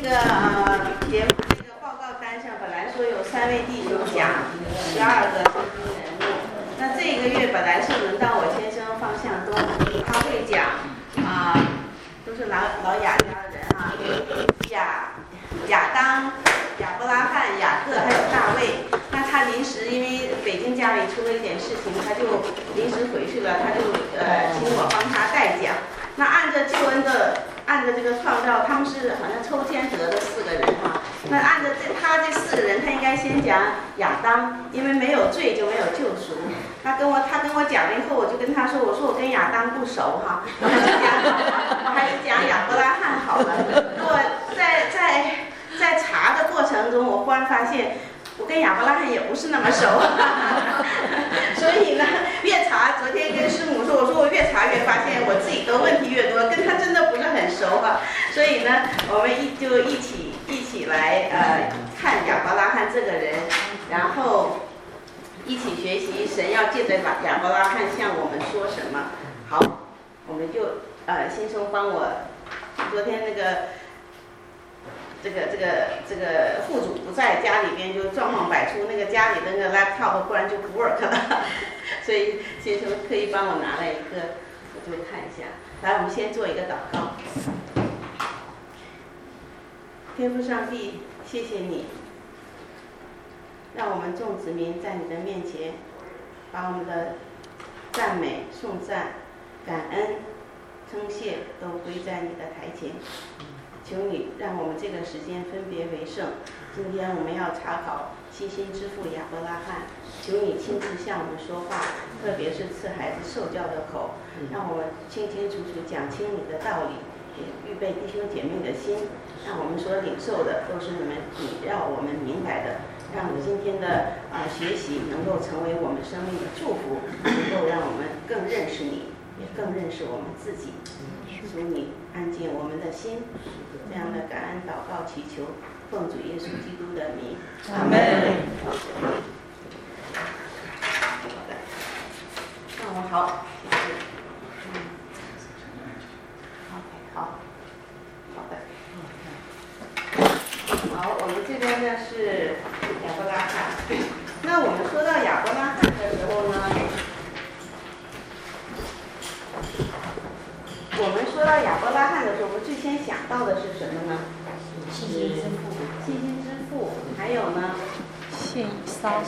个节目这个报告单上本来说有3位弟兄讲12个圣经人物，那这个月本来是轮到我先生方向东，他会讲都是老雅家的人亚当、亚伯拉罕、雅各还有大卫。那他临时因为北京家里出了一点事情，他就临时回去了，他就请我帮他代讲。那按照救恩的。按照这个创造，他们是好像抽签得的4个人哈。那按照他这4个人，他应该先讲亚当，因为没有罪就没有救赎。他跟我讲了以后，我就跟他说，我说我跟亚当不熟哈，我还是讲亚伯拉罕好了。我在查的过程中，我忽然发现。我跟亚伯拉罕也不是那么熟，所以呢，越查，昨天跟师母说，我说我越查越发现我自己的问题越多，跟他真的不是很熟哈。所以呢，我们就一起来看亚伯拉罕这个人，然后一起学习神要借着亚伯拉罕向我们说什么。好，我们就新生帮我昨天那个。这个户主不在家里边，就状况百出，那个家里的那个 laptop 忽然就不 work 了，所以先生特意帮我拿了一个，我就看一下。来，我们先做一个祷告。天父上帝，谢谢你，让我们众子民在你的面前，把我们的赞美、颂赞、感恩、称谢都归在你的台前。求你让我们这个时间分别为圣。今天我们要查考信心之父亚伯拉罕，求你亲自向我们说话，特别是赐孩子受教的口，让我们清清楚楚讲清你的道理，也预备弟兄姐妹的心，让我们所领受的都是你让我们明白的，让今天的学习能够成为我们生命的祝福，能够让我们更认识你，也更认识我们自己。求你安静我们的心，这样的感恩祷告祈求，奉主耶稣基督的名，阿门。那我好，谢谢。好的。好，我们这边呢是亚伯拉罕。那我们说到亚伯拉罕的时候呢？我们说到亚伯拉罕的时候，我们最先想到的是什么呢？ 信心之父。 信心之父，还有呢？ 献以撒。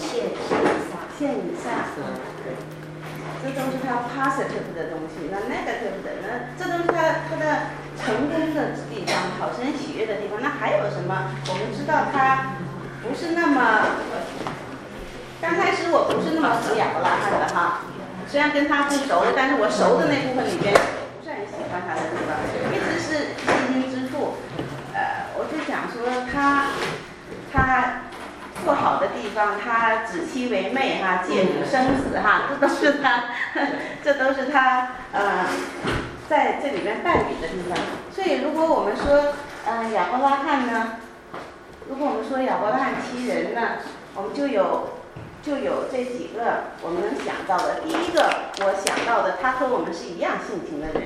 这都是他 positive 的东西。那 negative 的呢？这都是他的成功的地方，讨神喜悦的地方。那还有什么？我们知道他不是那么，刚开始我不是那么服亚伯拉罕的哈。虽然跟他不熟，但是我熟的那部分里边。很喜欢他的地方，一直是信心之父。我就想说他不好的地方，他指妻为妹哈，借女生子哈，这都是他在这里面败笔的地方。所以如果我们说亚伯拉罕呢，如果我们说亚伯拉罕7人呢，我们就有这几个我们能想到的。第一个我想到的，他和我们是一样性情的人。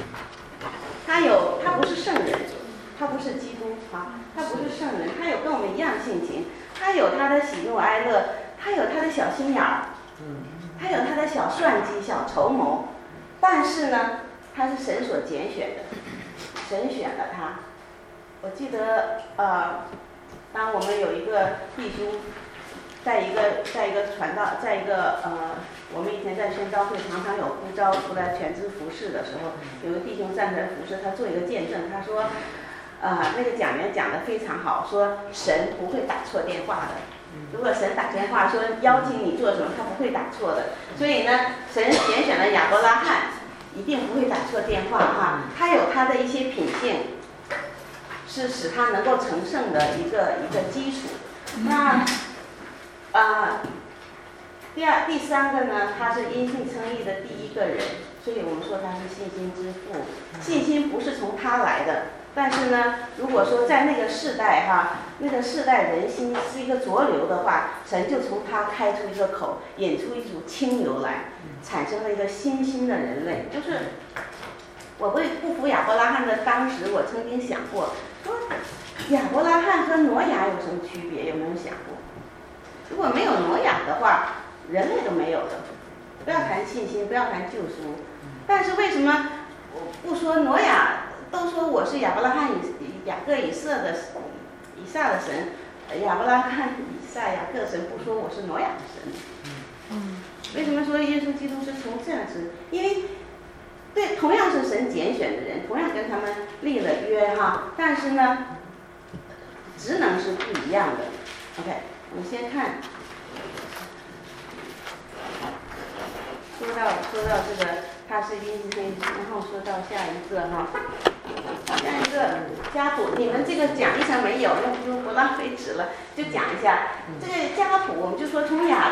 他不是圣人，他不是基督啊，他不是圣人，他有跟我们一样性情，他有他的喜怒哀乐，他有他的小心眼儿，他有他的小算计、小筹谋，但是呢，他是神所拣选的，神选了他。我记得当我们有一个弟兄。在一个传道，我们以前在宣道会常常有呼召出来全职服侍的时候，有个弟兄站出来服侍，他做一个见证，他说，那个讲员讲得非常好，说神不会打错电话的，如果神打电话说邀请你做什么，他不会打错的，所以呢，神拣选了亚伯拉罕，一定不会打错电话哈，他有他的一些品性，是使他能够成圣的一个基础，那。第3个呢，他是因信称义的第1个人，所以我们说他是信心之父。信心不是从他来的，但是呢，如果说在那个世代那个世代人心是一个浊流的话，神就从他开出一个口，引出一股清流来，产生了一个新兴的人类。就是我不服亚伯拉罕的当时，我曾经想过，说亚伯拉罕和挪亚有什么区别？有没有想过？如果没有挪亚的话，人类都没有了。不要谈信心，不要谈救赎。但是为什么我不说挪亚？都说我是亚伯拉罕、雅各、以撒的神，亚伯拉罕、以撒、雅各神不说我是挪亚的神。为什么说耶稣基督是从这样子？因为对，同样是神拣选的人，同样跟他们立了约哈，但是呢，职能是不一样的。OK， 我们先看，说到这个他是因为，然后说到下一个哈，下一个家谱，你们这个讲义上没有，要不就不浪费纸了，就讲一下这个家谱，我们就说从亚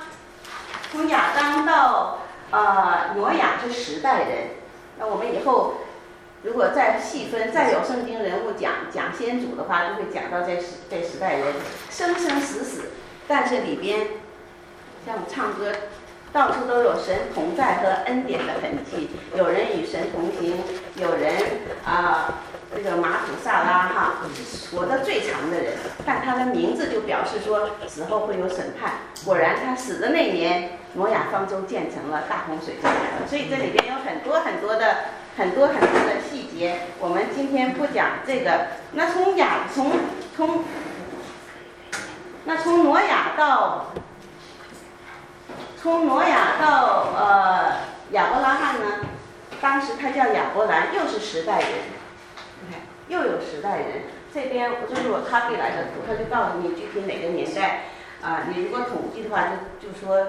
当到挪亚是10代人。那我们以后如果再细分，再有圣经人物讲先祖的话，就会讲到这10代人生生死死，但是里边像唱歌，到处都有神同在和恩典的痕迹，有人与神同行，有人这个马土萨拉哈是活得最长的人，但他的名字就表示说死后会有审判。果然他死的那年，挪亚方舟建成了，大洪水就来了。所以这里边有很多的细节，我们今天不讲这个。那从挪亚到亚伯拉罕呢，当时他叫亚伯兰，又是10代人。又有10代人，这边就是我copy来的图，他就告诉你具体哪个年代你如果统计的话，就说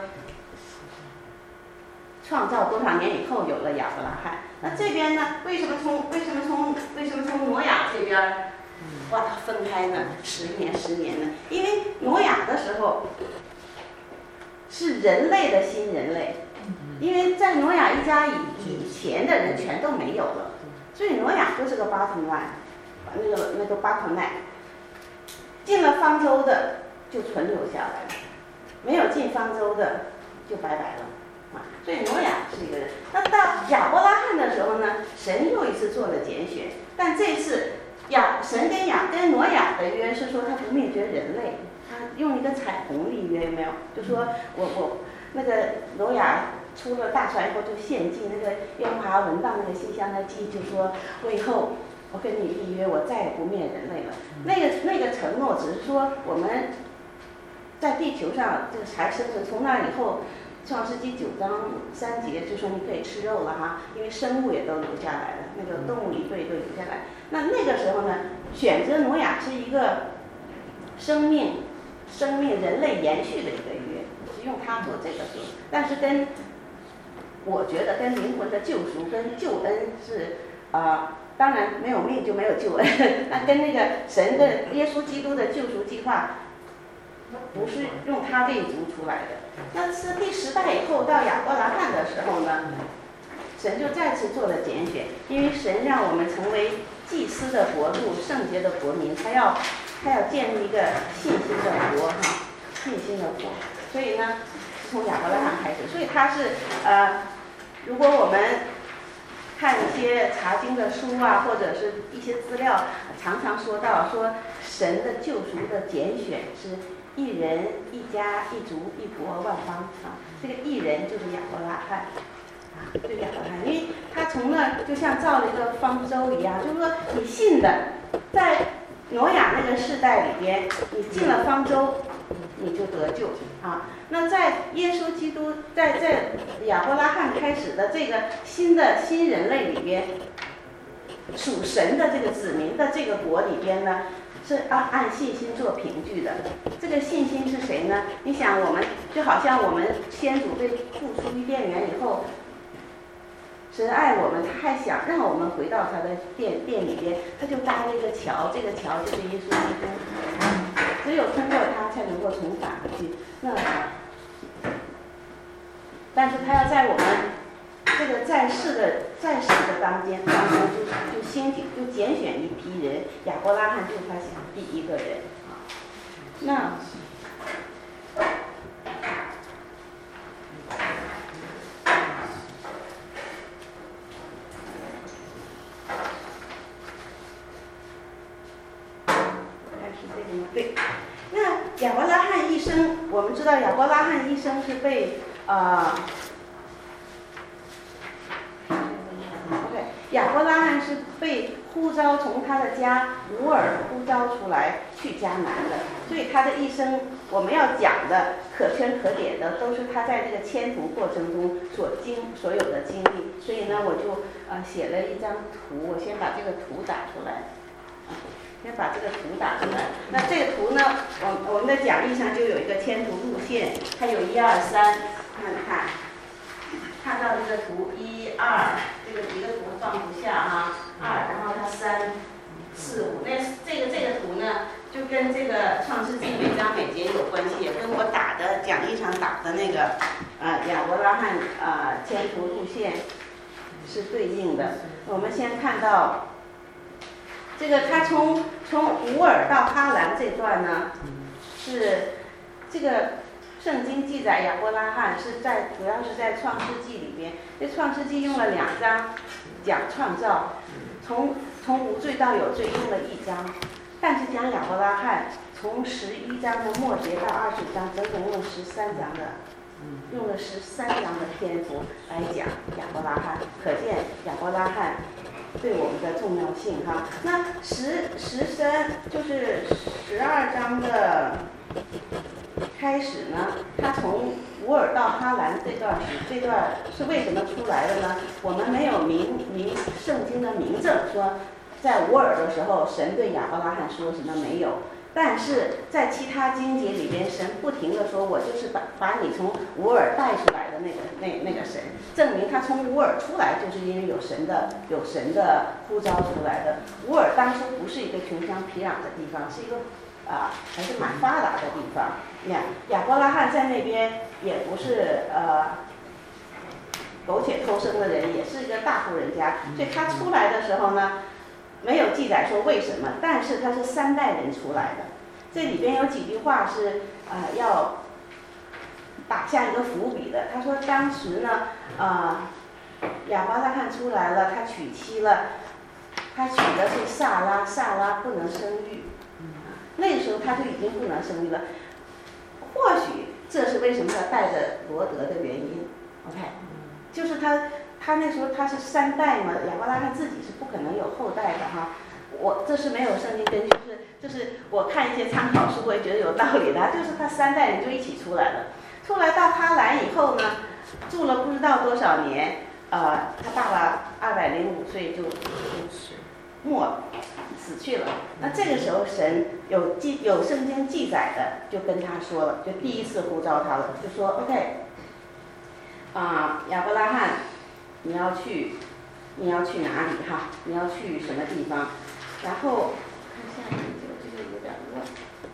创造多少年以后有了亚伯拉罕。那这边呢，为什么从挪亚这边把它分开呢？10年呢？因为挪亚的时候是人类的新人类，因为在挪亚一家以前的人全都没有了，所以挪亚就是个 bottom line。那个巴口奈进了方舟的就存留下来了，没有进方舟的就拜拜了所以挪亚是一个人。那到亚伯拉罕的时候呢，神又一次做了拣选，但这次神跟挪亚的约是说他不灭绝人类，他用一个彩虹立约，有没有？就说我那个挪亚出了大船以后就献祭，那个耶和华闻到那个馨香的祭，就说我以后我跟你立约，我再也不灭人类了。那个承诺只是说我们在地球上这个还生存，从那以后，创世纪9章3节就说你可以吃肉了哈，因为生物也都留下来了，那个动物一对都留下来。那个时候呢，选择挪亚是一个生命人类延续的一个约，是用它做这个事，但是我觉得跟灵魂的救赎跟救恩是当然没有命就没有救恩，那跟那个神的耶稣基督的救赎计划不是用他立足出来的。那是第10代以后到亚伯拉罕的时候呢，神就再次做了拣选，因为神让我们成为祭司的国度、圣洁的国民，他要建立一个信心的国信心的国。所以呢，从亚伯拉罕开始，所以他是如果我们看一些查经的书或者是一些资料，常常说到说神的救赎的拣选是一人一家一族一国万邦这个一人就是亚伯拉罕就是亚伯拉罕，因为他从那就像造了一个方舟一样，就是说你信的，在挪亚那个世代里边，你进了方舟，你就得救那在耶稣基督在亚伯拉罕开始的这个新人类里边，属神的这个子民的这个国里边呢，是按信心做凭据的。这个信心是谁呢？你想，我们就好像我们先祖被付出伊甸园以后，神爱我们，他还想让我们回到他的殿里边，他就搭了一个桥，这个桥就是耶稣基督，只有通过他才能够重返回去。但是他要在我们这个在世的当中就兴起，就拣选一批人，亚伯拉罕就是他想第一个人那是这个吗？对。那亚伯拉罕一生，我们知道亚伯拉罕一生是被亚伯拉罕是被呼召从他的家乌尔呼召出来去迦南的，所以他的一生我们要讲的可圈可点的都是他在这个迁徙过程中所有的经历。所以呢，我就写了一张图，我先把这个图打出来，先把这个图打出来。那这个图呢，我们的讲义上就有一个迁徙路线，它有1、2、3，看到这个图1、2，这个几个图放不下哈，2，然后它3、4、5。那这个图呢，就跟这个创世纪每章每节有关系，也跟我打的讲义上打的那个亚伯拉罕迁徙路线是对应的。我们先看到这个，他从乌尔到哈兰这段呢，是这个。圣经记载亚伯拉罕主要是在创世纪里边，这创世纪用了2章讲创造，从无罪到有罪用了1章，但是讲亚伯拉罕从11章的末节到20章，整整用了13章的篇幅来讲亚伯拉罕，可见亚伯拉罕对我们的重要性哈。那13就是12章的开始呢，他从乌尔到哈兰这段是为什么出来的呢？我们没有圣经的明证说在乌尔的时候神对亚伯拉罕说什么，没有。但是在其他经节里边，神不停地说，我就是把你从乌尔带出来的那个神，证明他从乌尔出来就是因为有神的呼召出来的。乌尔当初不是一个穷乡僻壤的地方，是一个还是蛮发达的地方。亚伯拉罕在那边也不是苟且偷生的人，也是一个大户人家，所以他出来的时候呢，没有记载说为什么，但是他是3代人出来的。这里边有几句话是要打下一个伏笔的。他说当时呢亚伯拉罕出来了，他娶妻了，他娶的是萨拉，萨拉不能生育，那个时候他就已经不能生育了。或许这是为什么他带着罗德的原因。OK， 就是他那时候他是3代嘛，亚伯拉罕自己是不可能有后代的哈。我这是没有圣经根据，就是我看一些参考书，我也觉得有道理的，就是他3代人就一起出来了。出来到哈兰以后呢，住了不知道多少年，他爸爸205岁就死去了。那这个时候神有圣经记载的，就跟他说了，就第一次呼召他了，就说 OK， 亚伯拉罕，你要去哪里哈？你要去什么地方？然后看下面这个有点乱。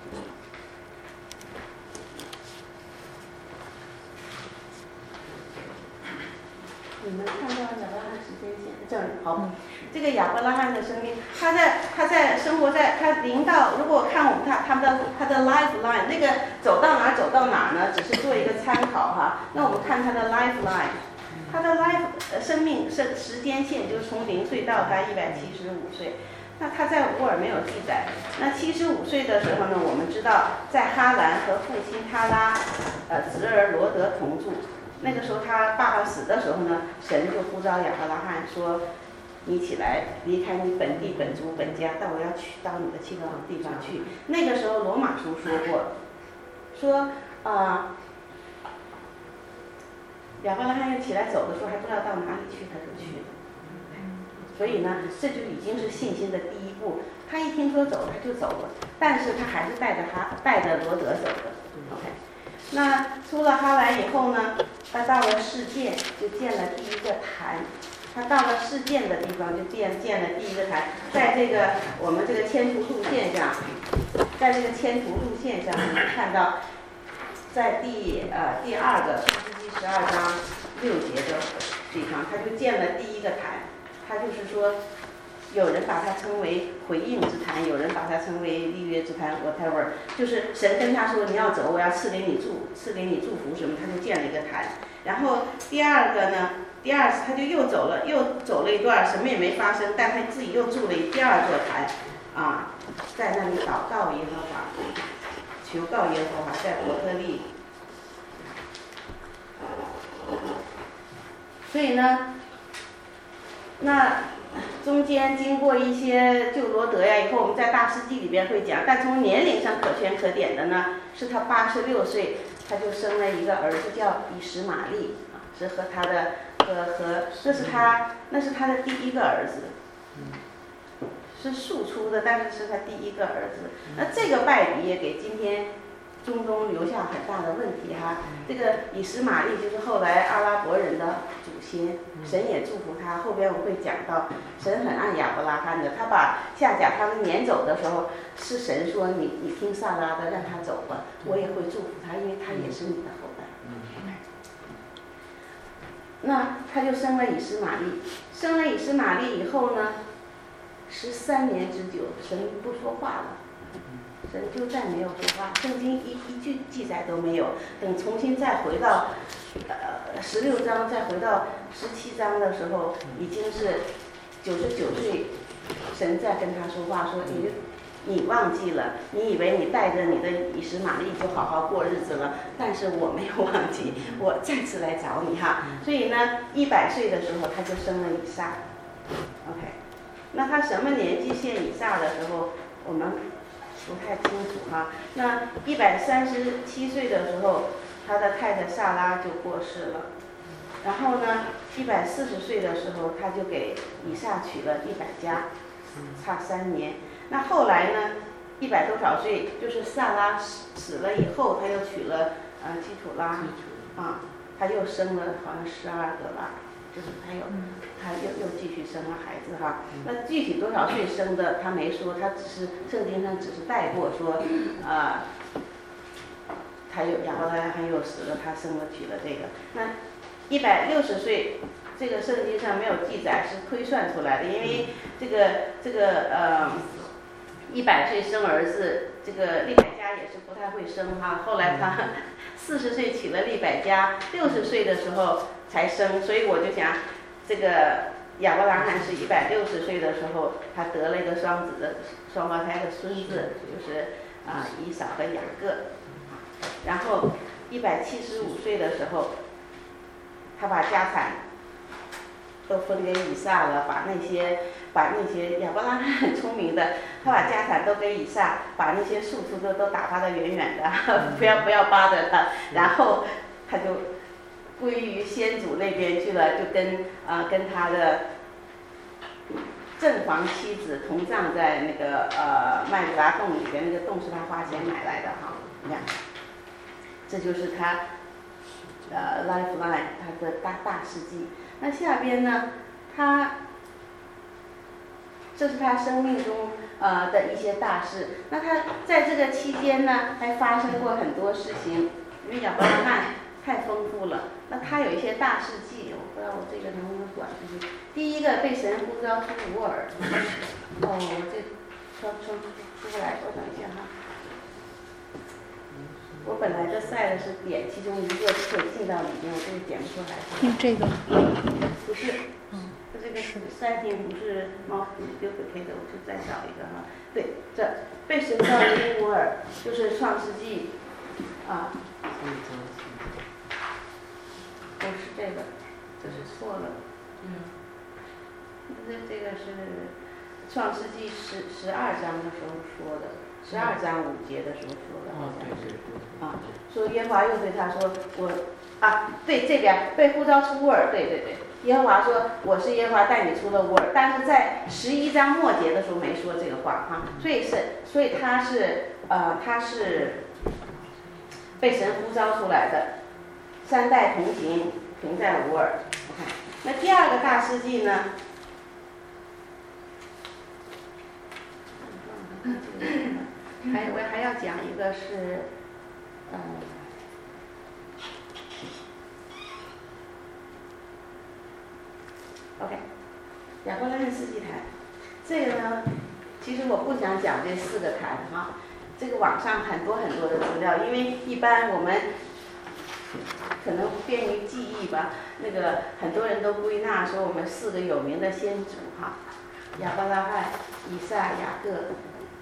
你们看到亚伯拉罕时间线，这儿好。这个亚伯拉罕的生命，他在生活在他临到，如果看我们他的 lifeline， 那个走到哪呢？只是做一个参考哈。那我们看他的 lifeline， 他的生命时间线就是从0岁到他175岁。那他在乌尔没有记载。那75岁的时候呢，我们知道在哈兰和父亲他拉侄儿罗德同住。那个时候他爸爸死的时候呢，神就呼召亚伯拉罕说，你起来离开你本地本族本家，但我要去到你的去往的地方去。那个时候罗马书说过，说亚伯拉罕要起来走的时候还不知道到哪里去，他就去了。所以呢，这就已经是信心的第一步。他一听说走他就走了，但是他还是带着罗德走的。OK， 那出了哈兰以后呢，他到了示剑，就建了第一个坛。他到了示剑的地方，就建了第一个坛。在这个我们这个迁徙路线上，我们看到，在第2个创世纪12章6节的地方，他就建了第一个坛。他就是说，有人把它称为回应之坛，有人把它称为立约之坛 ，whatever， 就是神跟他说你要走，我要赐给你祝福什么，他就建了一个坛。然后第二次他就又走了一段，什么也没发生，但他自己又筑了第2座坛， 在那里祷告耶和华，求告耶和华，在伯特利。所以呢，那中间经过一些救罗德呀，以后我们在大事记里边会讲，但从年龄上可圈可点的呢，是他86岁，他就生了一个儿子叫以实玛利啊，是和他的那是他的第一个儿子，是庶出的，但是是他第一个儿子。那这个败笔也给今天中东留下很大的问题哈。这个以实玛利就是后来阿拉伯人的祖先，神也祝福他。后边我会讲到，神很爱亚伯拉罕的，他把夏甲他们撵走的时候，是神说你听萨拉的，让他走吧，我也会祝福他，因为他也是你的后代。那他就生了以实玛利，生了以实玛利以后呢，13年之久，神不说话了。神就再没有说话，圣经一句记载都没有。等重新再回到16章，再回到17章的时候，已经是99岁，神在跟他说话，说你忘记了，你以为你带着你的以实玛利就好好过日子了，但是我没有忘记，我再次来找你哈。所以呢，100岁的时候他就生了以撒。OK， 那他什么年纪献以撒的时候，我们不太清楚哈。那137岁的时候，他的太太萨拉就过世了。然后呢，140岁的时候，他就给以撒娶了100家，差3年。那后来呢，100多少岁，就是萨拉死了以后，他又娶了基土拉啊，他又生了好像12个吧，就是他又继续生了孩子哈。那具体多少岁生的他没说，他只是圣经上只是带过说，他有亚伯拉罕又死了，他生了娶了这个。那160岁，这个圣经上没有记载，是推算出来的，因为这个100岁生儿子，这个利百加也是不太会生哈。后来他40岁娶了利百加，60岁的时候才生，所以我就讲这个亚伯拉罕是160岁的时候，他得了一个双胞胎的孙子，就是以扫和雅各。然后175岁的时候，他把家产都分给以撒了，把那些亚伯拉罕很聪明的，他把家产都给以撒，把那些庶出的都打发得远远的，不要巴着他，然后他就归于先祖那边去了，就跟他的正房妻子同葬在那个麦格拉洞里边，那个洞是他花钱买来的哈。你看，这就是他lifeline 他的大事迹。那下边呢，这是他生命中的一些大事。那他在这个期间呢，还发生过很多事情，因为亚伯拉罕太丰富了。那他有一些大事迹，我不知道我这个能不能管出去。第一个被神呼召出乌尔，我这出不来，我等一下哈。我本来这赛的是点其中一个就可以进到里面，我这个点不出来。 用这个？ 不是，这个setting不是猫丢给配的，我就再找一个哈。对，这被神召出乌尔就是创世纪不是这个，这是错了。这个是创世纪12章的时候说的。12章5节的时候说的，好像是说耶和华又对他说，对，这边被呼召出乌尔，对，耶和华说我是耶和华带你出了乌尔，但是在11章末节的时候没说这个话哈，所以他是被神呼召出来的，3代同行，同在乌尔。那第二个大事迹呢？我还要讲一个是，OK， 亚伯拉罕4祭坛，这个呢，其实我不想讲这4个坛哈，这个网上很多的资料，因为一般我们可能便于记忆吧，那个很多人都归纳说我们4个有名的先祖哈，亚伯拉罕、以撒、雅各。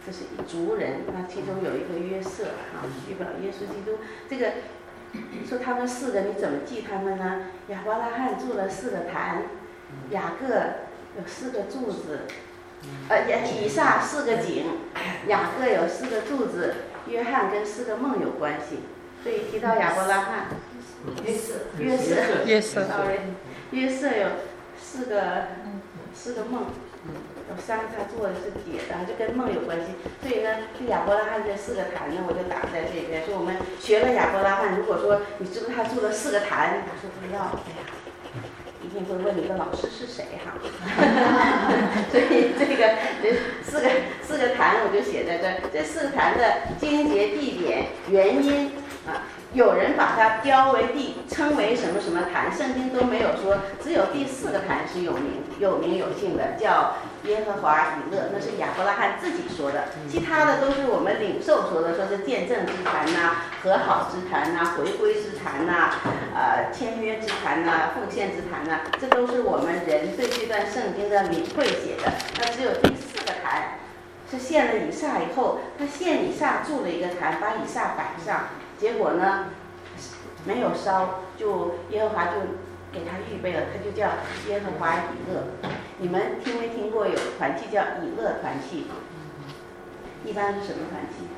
这是一族人，那其中有一个约瑟啊，预表耶稣基督。这个说他们4个，你怎么记他们呢？亚伯拉罕筑了4个坛，雅各有4个柱子，以撒4个井，雅各有4个柱子，约翰跟4个梦有关系。所以提到亚伯拉罕，约瑟 ，sorry， 约瑟有4个梦。有3个他做的是铁的，就跟梦有关系。所以呢，这亚伯拉罕这4个坛呢，我就打在这边。说我们学了亚伯拉罕，如果说你知不知道他做了4个坛，他说不知道，哎呀，一定会问你的老师是谁哈。所以这个4个坛我就写在这儿。这4个坛的经节、地点、原因啊。有人把它标为称为什么什么坛，圣经都没有说，只有第4个坛是有名有姓的，叫耶和华以勒，那是亚伯拉罕自己说的，其他的都是我们领受说的，说是见证之坛呐、和好之坛呐、回归之坛呐、签约之坛呐、奉献之坛呐，这都是我们人对这段圣经的领会写的。那只有第4个坛是献了以撒以后，他献以撒筑了一个坛，把以撒摆上。结果呢，没有烧，就耶和华就给他预备了，他就叫耶和华以勒。你们听没听过有团契叫以勒团契？一般是什么团契？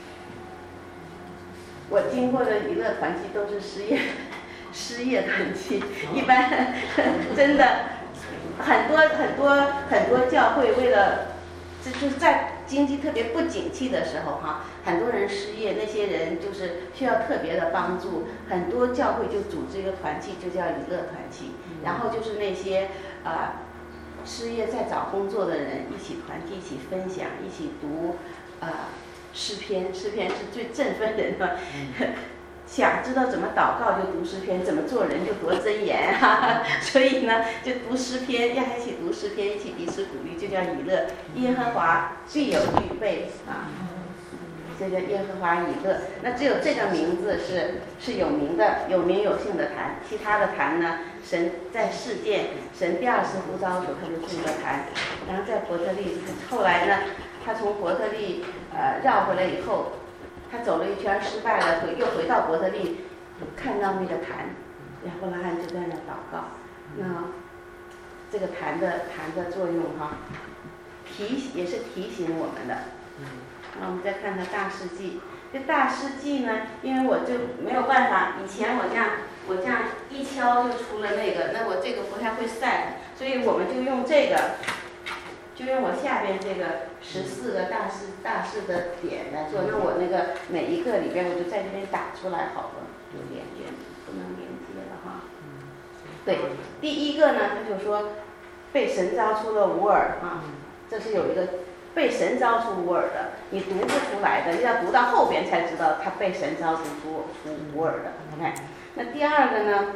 我听过的以勒团契都是失业团契，一般真的很多教会为了就是在经济特别不景气的时候哈，很多人失业，那些人就是需要特别的帮助，很多教会就组织一个团契，就叫以勒团契，然后就是那些失业在找工作的人一起团契，一起分享，一起读诗篇是最振奋人的。想知道怎么祷告就读诗篇，怎么做人就读箴言所以呢就读诗篇，要一起读诗篇，一起彼此鼓励，就叫以勒。耶和华必有预备这叫耶和华以勒。那只有这个名字是有名的，有名有姓的坛，其他的坛呢，神在世界，神第2次呼召的时候他就筑了坛，然后在伯特利，后来呢他从伯特利绕回来以后。他走了一圈失败了，又回到伯特利，看到那个坛，亚伯拉罕就在那祷告。那这个坛的作用也是提醒我们的。我们再看看大事记。这大事记呢，因为我就没有办法，以前我这样一敲就出了那个，那我这个不太会散，所以我们就用这个。就用我下边这个14个大事的点来做，那我那个每一个里边我就在这边打出来好了，就不能连接了哈。对，第一个呢，他就说被神招出了乌尔这是有一个被神招出乌尔的，你读不出来的，你要读到后边才知道他被神招出乌尔的。OK， 那第二个呢？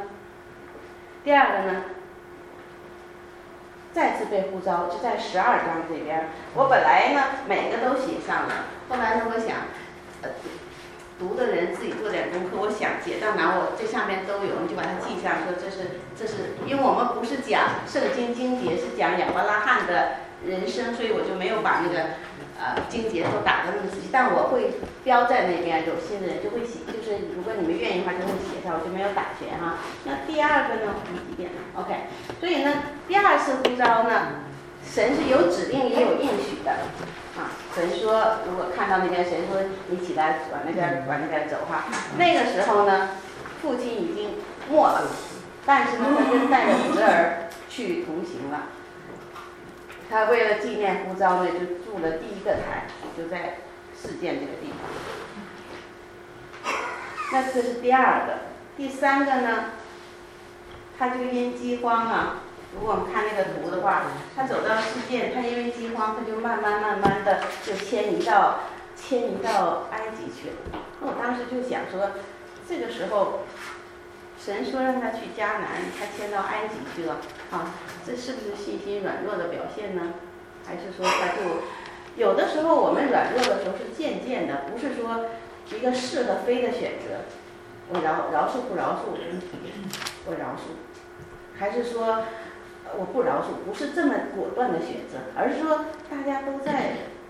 再次被呼召，就在12章这边。我本来呢每个都写上了，后来呢我想，读的人自己做点功课，我想写到哪我这上面都有，你就把它记上，说这是，因为我们不是讲圣经经节，是讲亚伯拉罕的人生，所以我就没有把那个经节都打得那么仔细，但我会标在那边，有些人就会写，就是如果你们愿意的话就会写上，我就没有打全哈。那第二个呢，我们几点了 ？OK， 所以呢，第2次呼召呢，神是有指令也有应许的神说，如果看到那边，神说你起来往那边走哈。那个时候呢，父亲已经没了，但是呢，他跟带着侄儿去同行了。他为了纪念呼召呢，就筑了第1个坛，就在事件这个地方。那这是第2个，第3个呢，他就因饥荒如果我们看那个图的话，他走到事件，他因为饥荒，他就慢慢的就迁移到埃及去了。我当时就想说，这个时候，神说让他去迦南，他迁到埃及去了这是不是信心软弱的表现呢？还是说他就有的时候我们软弱的时候是渐渐的，不是说一个是和非的选择，我饶恕不饶恕，我饶恕，还是说我不饶恕，不是这么果断的选择，而是说大家都在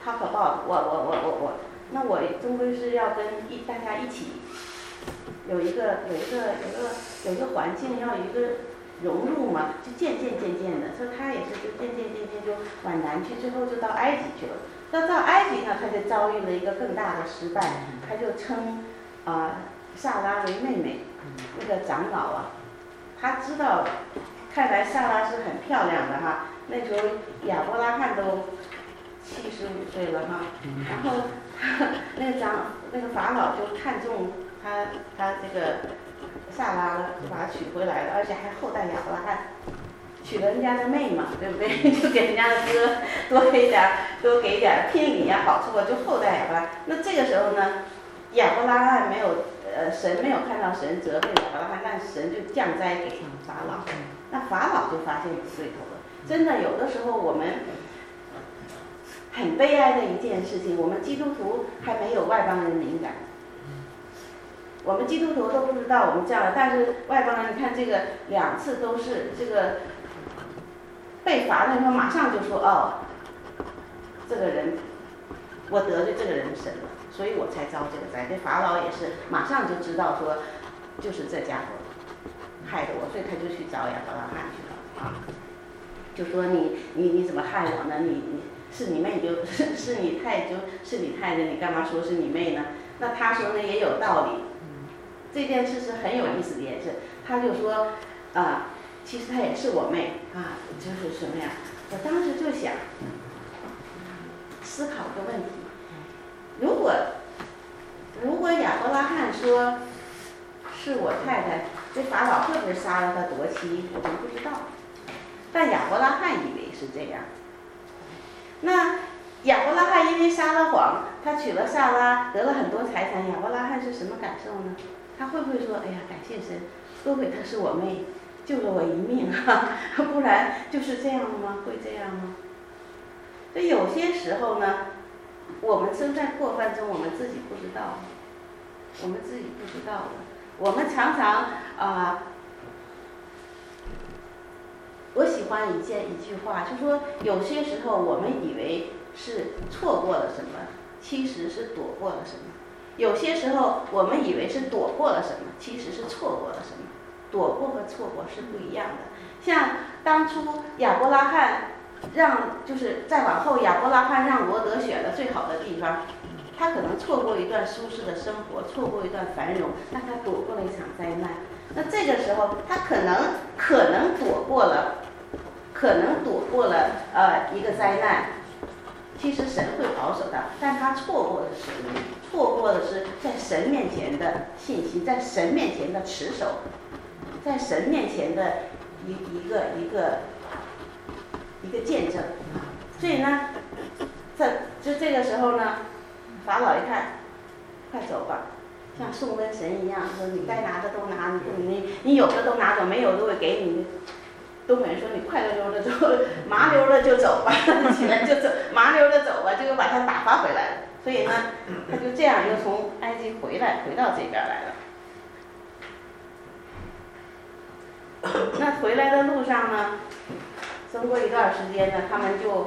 talk about 我，那我终归是要跟大家一起有一个环境，要有一个融入嘛，就渐渐的，所以他也是就渐渐就往南去，最后就到埃及去了。到埃及呢，他就遭遇了一个更大的失败，他就称萨拉为妹妹。那个长老啊，他知道，看来萨拉是很漂亮的哈。那时候亚伯拉罕都75岁了哈，然后那个法老就看中他这个萨拉了，就把她娶回来了，而且还后代亚伯拉罕，娶了人家的妹嘛，对不对？就给人家的哥多给点聘礼啊好处啊，就后代亚伯拉罕。那这个时候呢，亚伯拉罕没有神没有看到神责备亚伯拉罕，但神就降灾给法老，那法老就发现不对头了。真的有的时候我们很悲哀的一件事情，我们基督徒还没有外邦人敏感。我们基督徒都不知道我们这样的，但是外邦人，你看这个2次都是这个被罚的时候，马上就说这个人我得罪这个人神了，所以我才遭这个灾。这法老也是马上就知道说，就是这家伙害得我，所以他就去找亚伯拉罕去了啊，就说你怎么害我呢？你是你妹就是你太就是你太的，你干嘛说是你妹呢？那他说呢也有道理。这件事是很有意思的一件事，他就说其实她也是我妹啊，就是什么呀？我当时就想思考一个问题：如果亚伯拉罕说是我太太，这法老会不会杀了他夺妻？我们不知道，但亚伯拉罕以为是这样。那亚伯拉罕因为撒了谎，他娶了撒拉，得了很多财产，亚伯拉罕是什么感受呢？他会不会说，哎呀，感谢神，多亏她是我妹，救了我一命啊，不然就是这样的吗？会这样吗？所以有些时候呢，我们身在过犯中，我们自己不知道，我们自己不知道的。我们常常我喜欢一句话，就说有些时候我们以为是错过了什么，其实是躲过了什么。有些时候我们以为是躲过了什么，其实是错过了什么。躲过和错过是不一样的。像当初亚伯拉罕就是再往后亚伯拉罕让罗德选了最好的地方，他可能错过一段舒适的生活，错过一段繁荣，但他躲过了一场灾难。那这个时候他可能躲过了一个灾难。其实神会保守他，但他错过的是什么？错过的是在神面前的信心，在神面前的持守，在神面前的一个见证。所以呢，这个时候呢，法老一看，快走吧，像送瘟神一样，说你该拿的都拿，你有的都拿走，没有的我给你。东北人说你快溜溜的走，麻溜的就走吧，起来就走，麻溜的走吧，就把他打发回来了。所以呢，他就这样又从埃及回到这边来了。那回来的路上呢，经过一段时间呢，他们就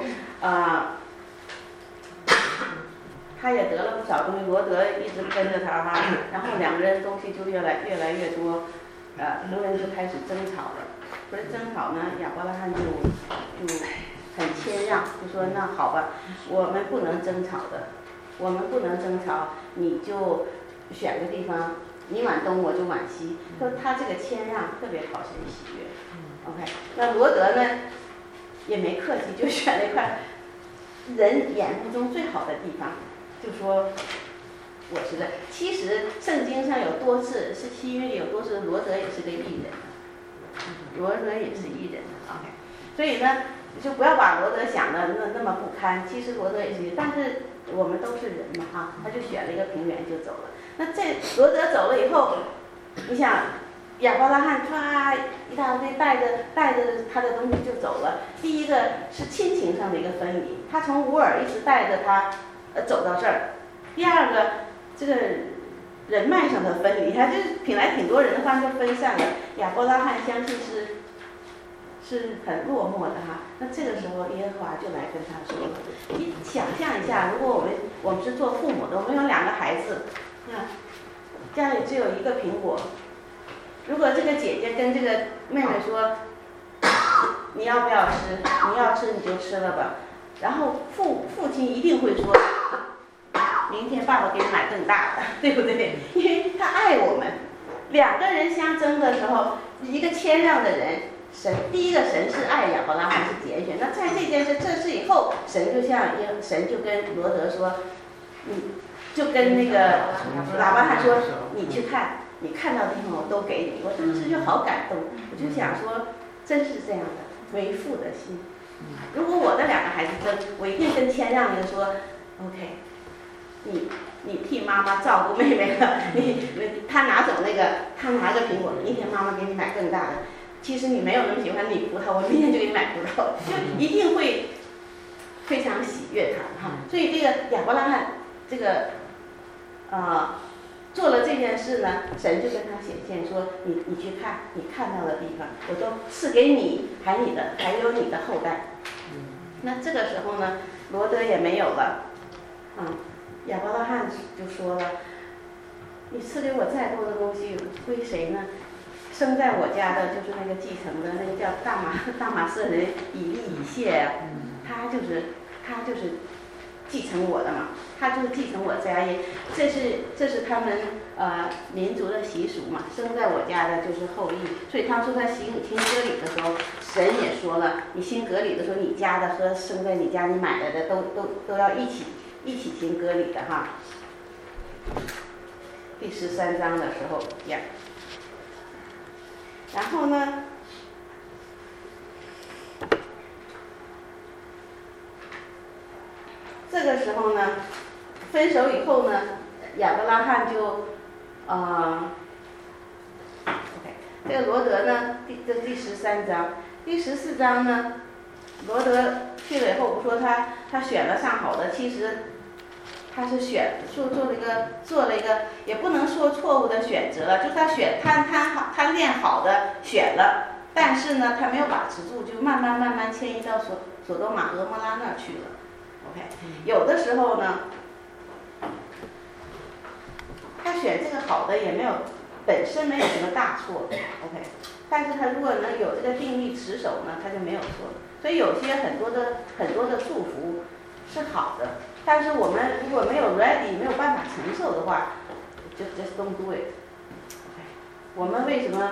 他也得了不少东西，罗德一直跟着他哈，然后2个人东西就越来越多，2人就开始争吵了。不是争吵呢，亚伯拉罕就很谦让，就说那好吧，我们不能争吵的，我们不能争吵，你就选个地方，你往东我就往西。说他这个谦让特别讨神喜悦。OK， 那罗德呢也没客气，就选了一块人眼目中最好的地方，就说我是的。其实圣经上有多次，是新约里有多次罗德也是个义人。罗德也是义人 ，OK， 所以呢，就不要把罗德想的那么不堪。其实罗德也是，但是我们都是人嘛，哈，他就选了一个平原就走了。那这罗德走了以后，你想亚伯拉罕唰一大堆带着他的东西就走了。第一个是亲情上的一个分离，他从乌尔一直带着他走到这儿。第二个，这个人脉上的分离，他就是挺多人的话就分散了。亚伯拉罕相信是很落寞的哈。那这个时候耶和华就来跟他说了，你想象一下，如果我们是做父母的，我们有2个孩子，家里只有1个苹果，如果这个姐姐跟这个妹妹说，你要不要吃？你要吃你就吃了吧。然后父亲一定会说，明天爸爸给你买更大的，对不对？因为他爱我们。2个人相争的时候，一个谦让的人，第一个神是爱亚伯拉罕，是拣选。那在这事以后，神就跟罗德说，就跟那个亚伯拉罕说，你去看，你看到的地方我都给你。我当时就好感动，我就想说，真是这样的为父的心。如果我的2个孩子争，我一定跟谦让的说 ，OK， 你替妈妈照顾妹妹了，他拿个苹果，明天妈妈给你买更大的。其实你没有那么喜欢你葡萄，我明天就给你买葡萄，就一定会非常喜悦他哈。所以这个亚伯拉罕这个做了这件事呢，神就跟他显现说，你去看，你看到的地方，我都赐给你，还有你的后代。那这个时候呢，罗德也没有了，亚伯拉罕就说了，你赐给我再多的东西归谁呢？生在我家的就是那个继承的，那个叫大马色人以利以谢，他就是继承我的嘛，他就是继承我家业，这是他们民族的习俗嘛，生在我家的就是后裔。所以他说他行割礼的时候，神也说了，你行割礼的时候，你家的和生在你家里买来的都要一起行割礼的哈。第13章的时候呀，然后呢，这个时候呢，分手以后呢，亚伯拉罕就OK， 这个罗德呢，第13章，第14章呢，罗德去了以后，不说他选了上好的，其实他是做了一个，也不能说错误的选择了，就是他练好的选了，但是呢，他没有把持住，就慢慢迁移到所多玛和摩拉那儿去了。OK， 有的时候呢，他选这个好的本身没有什么大错 ，OK， 但是他如果能有这个定力持守呢，他就没有错。所以有些很多的祝福是好的，但是我们如果没有 ready， 没有办法承受的话，就 just don't do it。OK， 我们为什么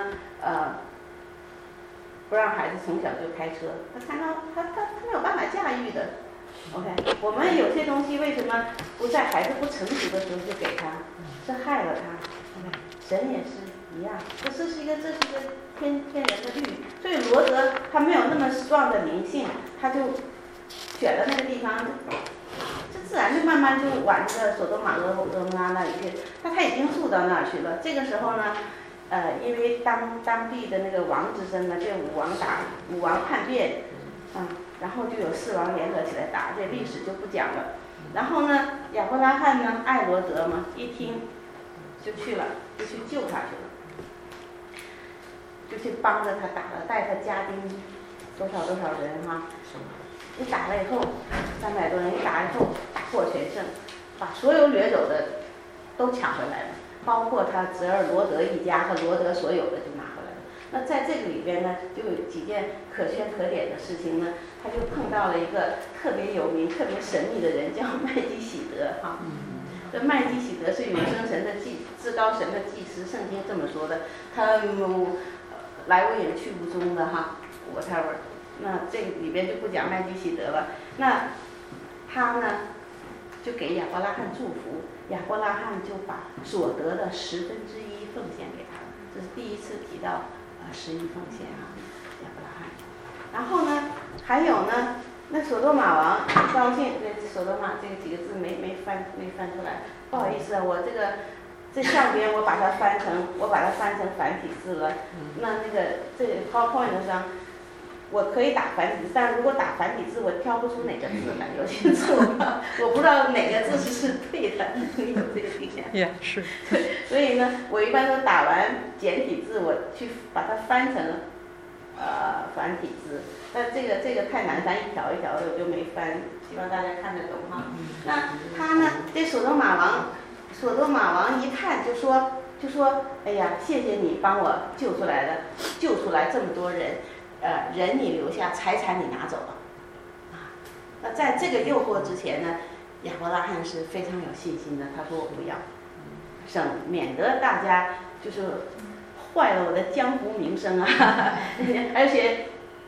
不让孩子从小就开车？他看到他没有办法驾驭的。OK， 我们有些东西为什么不在孩子不成熟的时候就给他？是害了他。OK， 神也是一样，这是一个天人的律。所以罗德他没有那么 strong 的灵性，他就选了那个地方，这自然就慢慢就往这个所多玛俄摩拉那里去。他已经住到那儿去了。这个时候呢，因为当地的那个王之争呢，这武王叛变，然后就有4王联合起来打，这历史就不讲了。然后呢，亚伯拉罕呢爱罗德嘛，一听就去了，就去救他去了，就去帮着他打了，带他家丁多少人哈，一打了以后300多人，一打以后大获全胜，把所有掠走的都抢回来了，包括他侄儿罗德一家和罗德所有的就拿回来了。那在这个里边呢，就有几件可圈可点的事情呢，他就碰到了一个特别有名、特别神秘的人，叫麦基洗德哈。这麦基洗德是永生神的至高神的祭司，圣经这么说的。他来无影去无踪的哈，whatever。那这里边就不讲麦基洗德了。那他呢，就给亚伯拉罕祝福，亚伯拉罕就把所得的1/10奉献给他了。这是第一次提到11奉献啊，亚伯拉罕。然后呢，还有呢，那所多玛王高兴，所多玛这几个字没翻出来，不好意思啊，我这上边我把它翻成繁体字了。那个这 PowerPoint 上我可以打繁体字，但如果打繁体字我挑不出哪个字来，有些字我不知道哪个字是对的，你有这个经验？ 也是。 对，所以呢，我一般都打完简体字，我去把它翻成繁体字，但这个太难翻，一条一条的我就没翻，希望大家看得懂哈。那他呢，这索多玛王一看就说，哎呀，谢谢你帮我救出来这么多人，人你留下，财产你拿走了。那在这个诱惑之前呢，亚伯拉罕是非常有信心的，他说我不要，免得大家就是坏了我的江湖名声啊，而且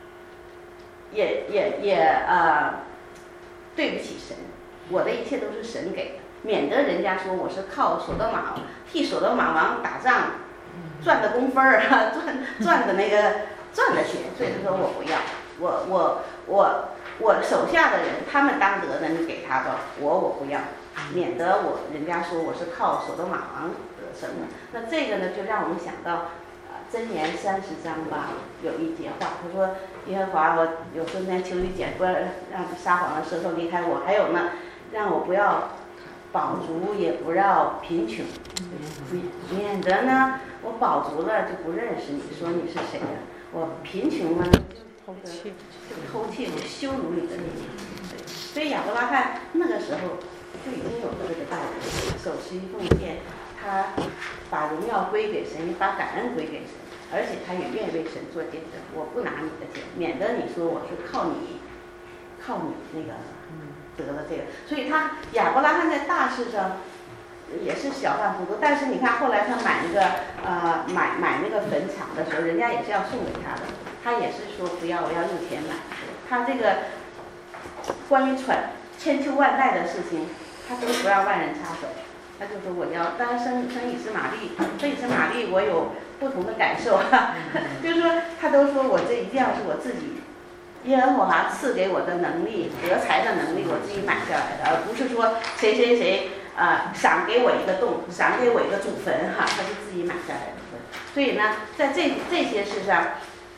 也对不起神，我的一切都是神给的，免得人家说我是靠替索多玛王打仗赚的工分儿啊，赚的钱，所以他说我不要，我手下的人他们当得的你给他吧，我不要，免得人家说我是靠索多玛王得胜的。那这个呢，就让我们想到箴言30章吧，有一节话，他说耶和华，我有春天秋雨剪，不要让撒谎的舌头离开我，还有呢，让我不要饱足，也不要贫穷，免得呢我饱足了就不认识你，说你是谁呀？我贫穷了就偷窃，我羞辱你的名。所以亚伯拉罕那个时候就已经有这个道理，守十一奉献，他把荣耀归给神，把感恩归给神，而且他也愿意为神做见证。我不拿你的钱，免得你说我是靠你那个得了这个。所以亚伯拉罕在大事上也是小犯糊涂，但是你看后来他买那个坟场的时候，人家也是要送给他的，他也是说不要，我要用钱买。他这个关于千秋万代的事情，他都不让外人插手，他就说我要，当然生以实玛利，我有不同的感受啊，就是说他都说我这一定要是我自己耶和华赐给我的能力，得财的能力，我自己买下来的，而不是说谁赏给我一个洞，赏给我一个祖坟哈，他是自己买下来的。所以呢，在这些事上，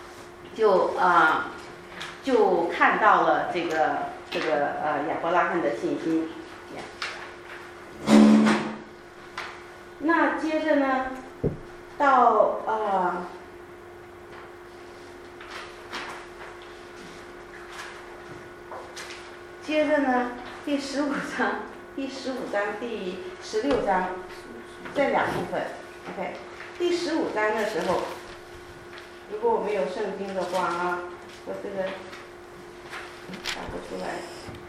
就看到了这个亚伯拉罕的信心。那接着呢，到第15章、第16章这两部分。OK， 第15章的时候，如果我们有圣经的话啊，我这个打不出来。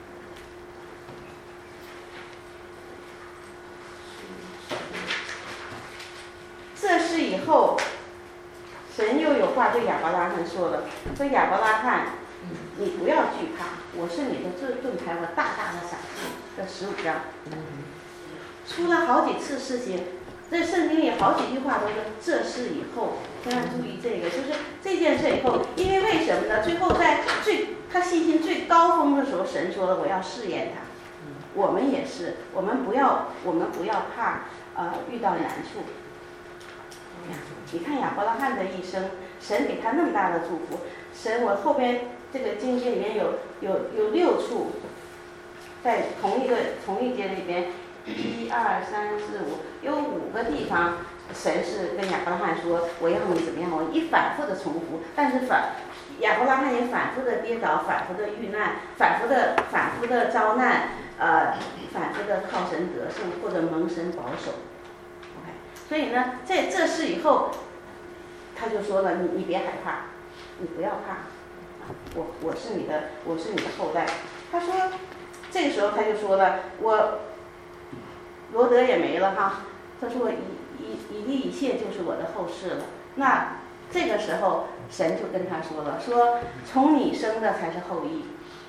这事以后，神又有话对亚伯拉罕说了，说亚伯拉罕，你不要惧怕，我是你的盾牌，我大大的赏赐。这15章出了好几次事情，这圣经里好几句话都说这事以后，大家注意这个，就是这件事以后，因为为什么呢？最后在他信心最高峰的时候，神说了我要试验他。我们也是，我们不要怕遇到难处。你看亚伯拉罕的一生，神给他那么大的祝福，我后边这个经节里面有6处，在同一节里边，1、2、3、4、5，有5个地方，神是跟亚伯拉罕说我要你怎么样，我一反复的重复，但是亚伯拉罕也反复的跌倒，反复的遇难，反复的遭难，反复的靠神得胜或者蒙神保守。所以呢，在这事以后，他就说了，你别害怕，你不要怕，我是你的后代。他说，这个时候他就说了，我罗德也没了哈，他说以利以谢就是我的后世了。那这个时候神就跟他说了，说从你生的才是后裔，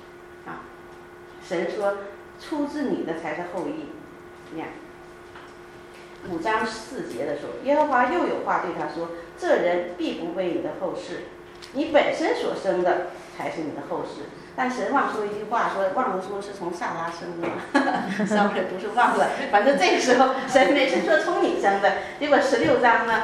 神说出自你的才是后裔。你看5章4节的时候，耶和华又有话对他说，这人必不为你的后世，你本身所生的才是你的后世。但神忘说一句话，忘了说是从撒拉生的嘛，sorry，不是忘了，反正这个时候神没是说从你生的。结果16章呢，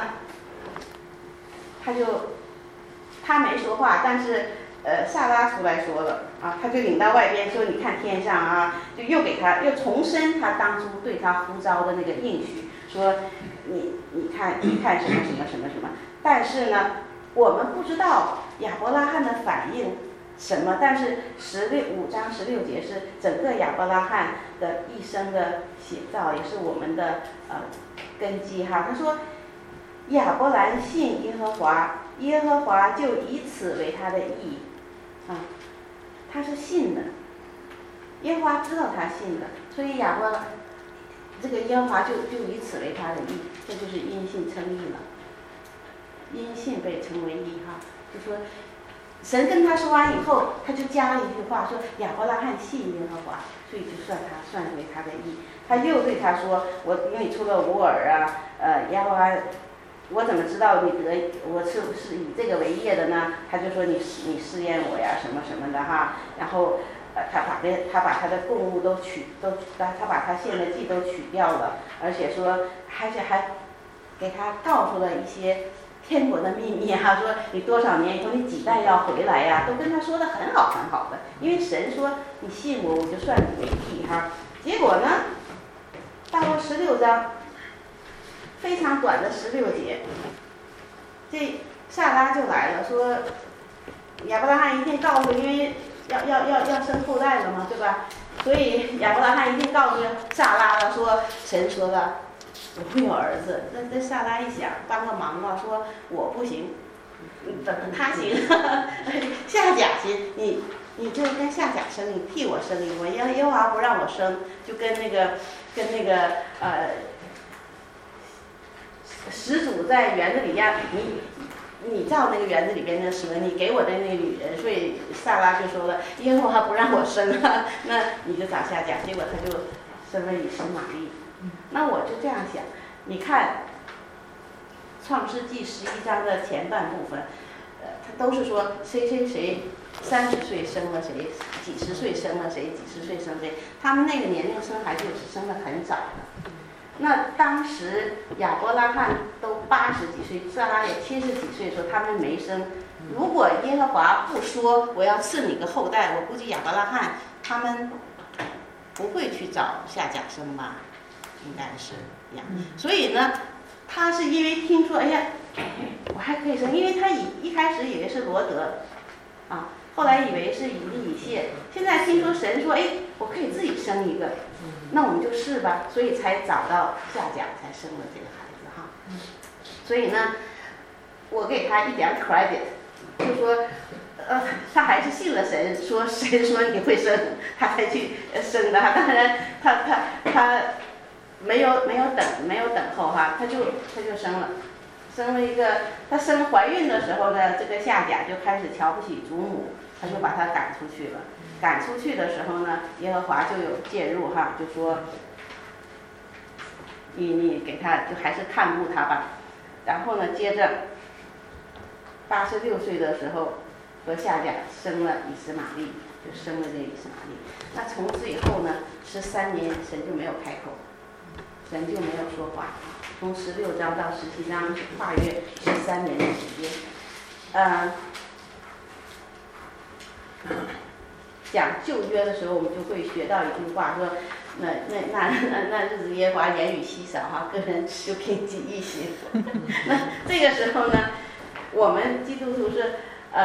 他没说话，但是撒拉出来说了啊，他就领到外边说，你看天上啊，就又重申他当初对他呼召的那个应许，说你看什么什么什么什么。但是呢， 我们不知道亚伯拉罕的反应什么，但是5章16节是整个亚伯拉罕的一生的写照，也是我们的根基哈。他说亚伯兰信耶和华，耶和华就以此为他的义啊，他是信的，耶和华知道他信的，所以这个耶和华就以此为他的义，这就是因信称义了，因信被称为义哈。就说神跟他说完以后，他就加了一句话说亚伯拉罕信耶和华，所以就算为他的义。他又对他说，我因为出了乌尔啊，耶和华，我怎么知道我是以这个为业的呢？他就说你试验我呀，什么什么的哈。然后他把他的供物他把他献的祭都取掉了，而且说还给他告诉了一些天国的秘密哈，说你多少年以后你几代要回来呀，都跟他说的很好很好的，因为神说你信我，我就算你为义哈。结果呢，到了16章，非常短的16节，这撒拉就来了，说亚伯拉罕一定告诉，因为要生后代了嘛，对吧？所以亚伯拉罕一定告诉撒拉了，说神说了我会有儿子。这撒拉一想，帮个忙吧，说我不行，他行，夏甲行，你就跟夏甲生，你替我生一个，耶和华不让我生，就跟那个始祖在园子里呀，你造那个园子里边的蛇，你给我的那个女人，所以撒拉就说了，耶和华不让我生啊，那你就找夏甲，结果他就生了以实玛利。那我就这样想，你看创世纪11章的前半部分，他都是说谁30岁生了谁，几十岁生了谁，几十岁生谁，他们那个年龄生孩子也是生得很早的。那当时亚伯拉罕都80几岁，撒拉也70几岁的时候，他们没生。如果耶和华不说我要赐你个后代，我估计亚伯拉罕他们不会去找夏甲生吧，应该是这样。所以呢，他是因为听说，哎呀，我还可以生，因为他一开始以为是罗德啊，后来以为是以利以谢，现在听说神说，哎，我可以自己生一个。那我们就试吧，所以才找到夏甲，才生了这个孩子哈。所以呢，我给他一点 credit， 就说，他还是信了神，神说你会生，他才去生的。当然，他没有等候哈，他就生了，生了一个。他怀孕的时候呢，这个夏甲就开始瞧不起祖母，他就把他赶出去了。赶出去的时候呢，耶和华就有介入哈，就说你给他就还是看顾他吧。然后呢，接着86岁的时候，和夏甲生了以实玛利，就生了这以实玛利。那从此以后呢，13年神就没有开口，神就没有说话。从16章到17章跨越13年的时间，讲旧约的时候，我们就会学到一句话，说那日子耶和华言语稀少哈，个人就凭己意行。那这个时候呢，我们基督徒是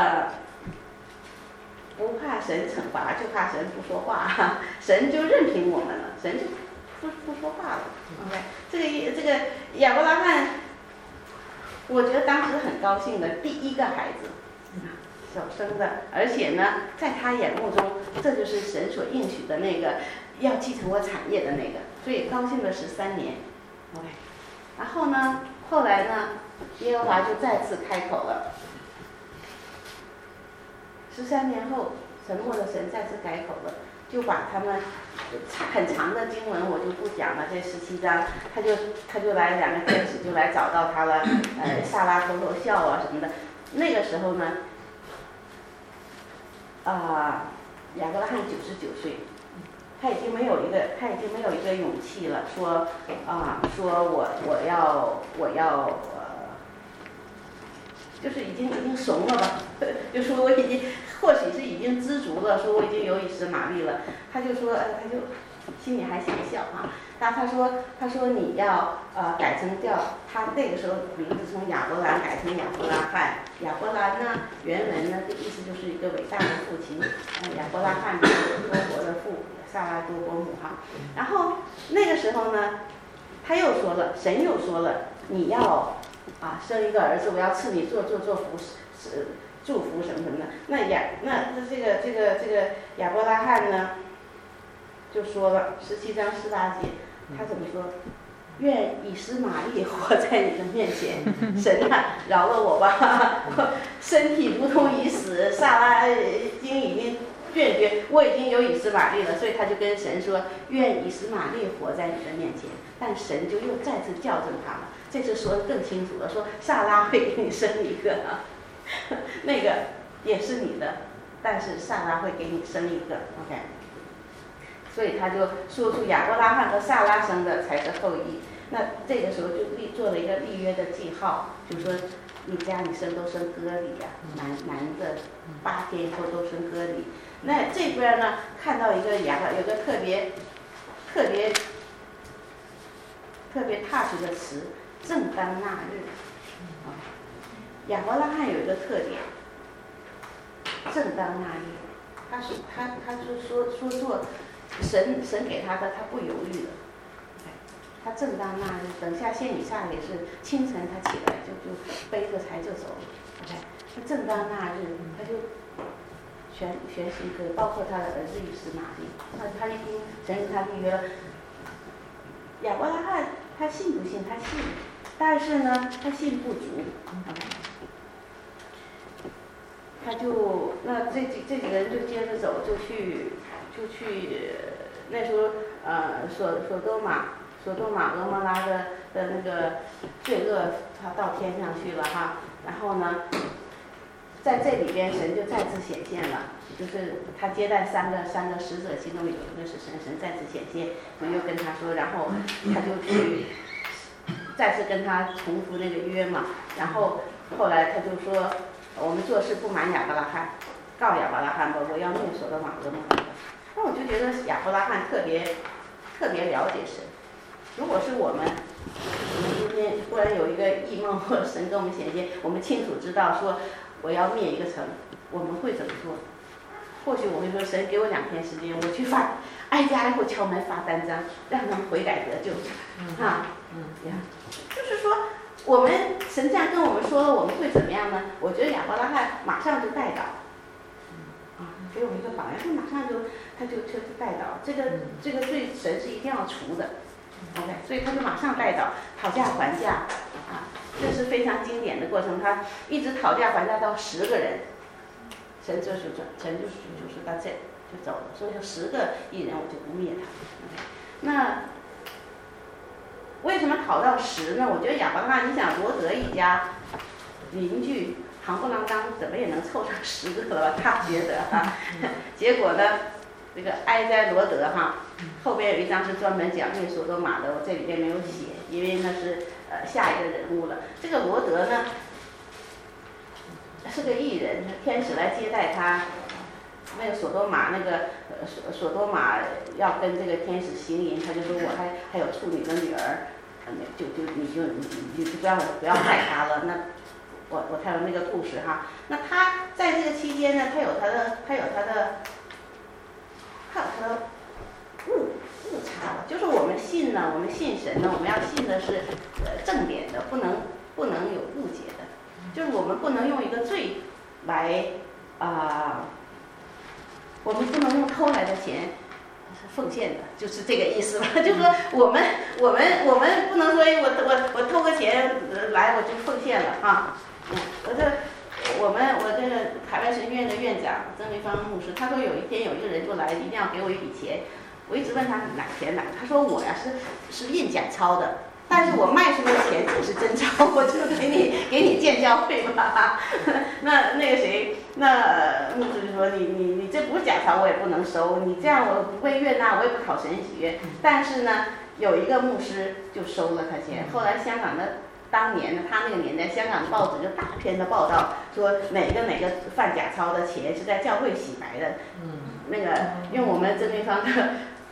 不怕神惩罚，就怕神不说话，神就任凭我们了，神就不说话了。OK， 这个亚伯拉罕，我觉得当时很高兴的，第一个孩子。手生的，而且呢，在他眼目中，这就是神所应许的那个要继承我产业的那个，所以高兴了13年。OK， 然后呢，后来呢，耶和华就再次开口了。13年后，沉默的神再次开口了，就把他们很长的经文我就不讲了，这17章，他就来2个天使就来找到他了，撒拉偷笑啊什么的。那个时候呢。亚伯拉罕99岁，他已经没有一个勇气了，说我要就是已经怂了吧，就说我已经或许是已经知足了，说我已经有以实玛利了，他就说心里还想笑啊。他说你要改成叫他那个时候名字从亚伯兰改成亚伯拉罕。亚伯兰呢原文呢的意思就是一个伟大的父亲，亚伯拉罕就是多国的父，萨拉多伯母哈。然后那个时候呢，他又说了，神又说了，你要生一个儿子，我要赐你做福祝福什么什么的。那这个亚伯拉罕呢就说了，17章18节，他怎么说？愿以实玛利活在你的面前，神啊，饶了我吧，我身体如同已死，萨拉已经断绝，我已经有以实玛利了，所以他就跟神说，愿以实玛利活在你的面前。但神就又再次校正他了，这次说得更清楚了，说萨拉会给你生一个，那个也是你的，但是萨拉会给你生一个 ，OK。所以他就说出亚伯拉罕和萨拉生的才是后裔。那这个时候就做了一个立约的记号，就是说你家里都生割礼呀，男的8天以后都生割礼。那这边呢看到一个有个特别 touch 的词，正当那日。亚伯拉罕有一个特点，正当那日，他说做。神给他的，他不犹豫的，他正当那日，等下仙女下也是清晨他起来就背着柴就走了 ，OK， 他正当那日，他就全心可以，包括他的儿子以实玛利，他一听神跟他立约了，亚伯拉罕他信不信？他信，但是呢他信不足 ，OK， 他就那这几个人就接着走，就去那时候索多玛俄摩拉的那个罪恶，他到天上去了哈。然后呢，在这里边神就再次显现了，就是他接待三个使者，其中有一个是神再次显现，就又跟他说，然后他就去再次跟他重复那个约嘛。然后后来他就说，我们做事不瞒亚伯拉罕，告亚伯拉罕吧，我要灭索多玛俄摩拉。那我就觉得亚伯拉罕特别了解神。如果是我们今天忽然有一个异梦或者神跟我们显现，我们清楚知道说我要灭一个城，我们会怎么做？或许我会说，神给我2天时间，我去挨家挨户敲门发单张，让他们悔改得救。就是说我们神这样跟我们说了，我们会怎么样呢？我觉得亚伯拉罕马上就带倒。给我们一个榜样，他马上就带倒，这个罪神是一定要除的 ，OK， 所以他就马上带倒，讨价还价这是非常经典的过程，他一直讨价还价到10个人，神就是到这就走了，所以说10个艺人我就不灭他 ，OK， 那为什么讨到10呢？我觉得亚伯拉罕，你想罗德一家邻居。行不啷当，怎么也能凑上10个了吧？他觉得哈，结果呢，这个哀哉罗德哈，后边有一章是专门讲灭索多玛的，我这里边没有写，因为那是下一个人物了。这个罗德呢是个义人，天使来接待他。那个索多玛索多玛要跟这个天使行淫，他就说我还有处女的女儿，你就不要害他了。那我看到那个故事哈，那他在这个期间呢，他有他的误差了，就是我们信神呢，我们要信的是正点的，不能有误解的，就是我们不能用一个罪来我们不能用偷来的钱奉献的，就是这个意思吧。就是说我们不能说我偷个钱来我就奉献了啊。我这个海外神院的院长曾维芳牧师，他说有一天有一个人就来，一定要给我一笔钱。我一直问他哪钱来，他说我呀是印假钞的，但是我卖出的钱就是真钞，我就给你建教会吧。那个谁，那牧师就说你这不是假钞，我也不能收，你这样我不会悦纳，我也不讨神喜悦。但是呢，有一个牧师就收了他钱，后来香港的。当年呢，他那个年代，香港的报纸就大篇的报道说哪个犯假钞的钱是在教会洗白的。那个用我们曾维芳的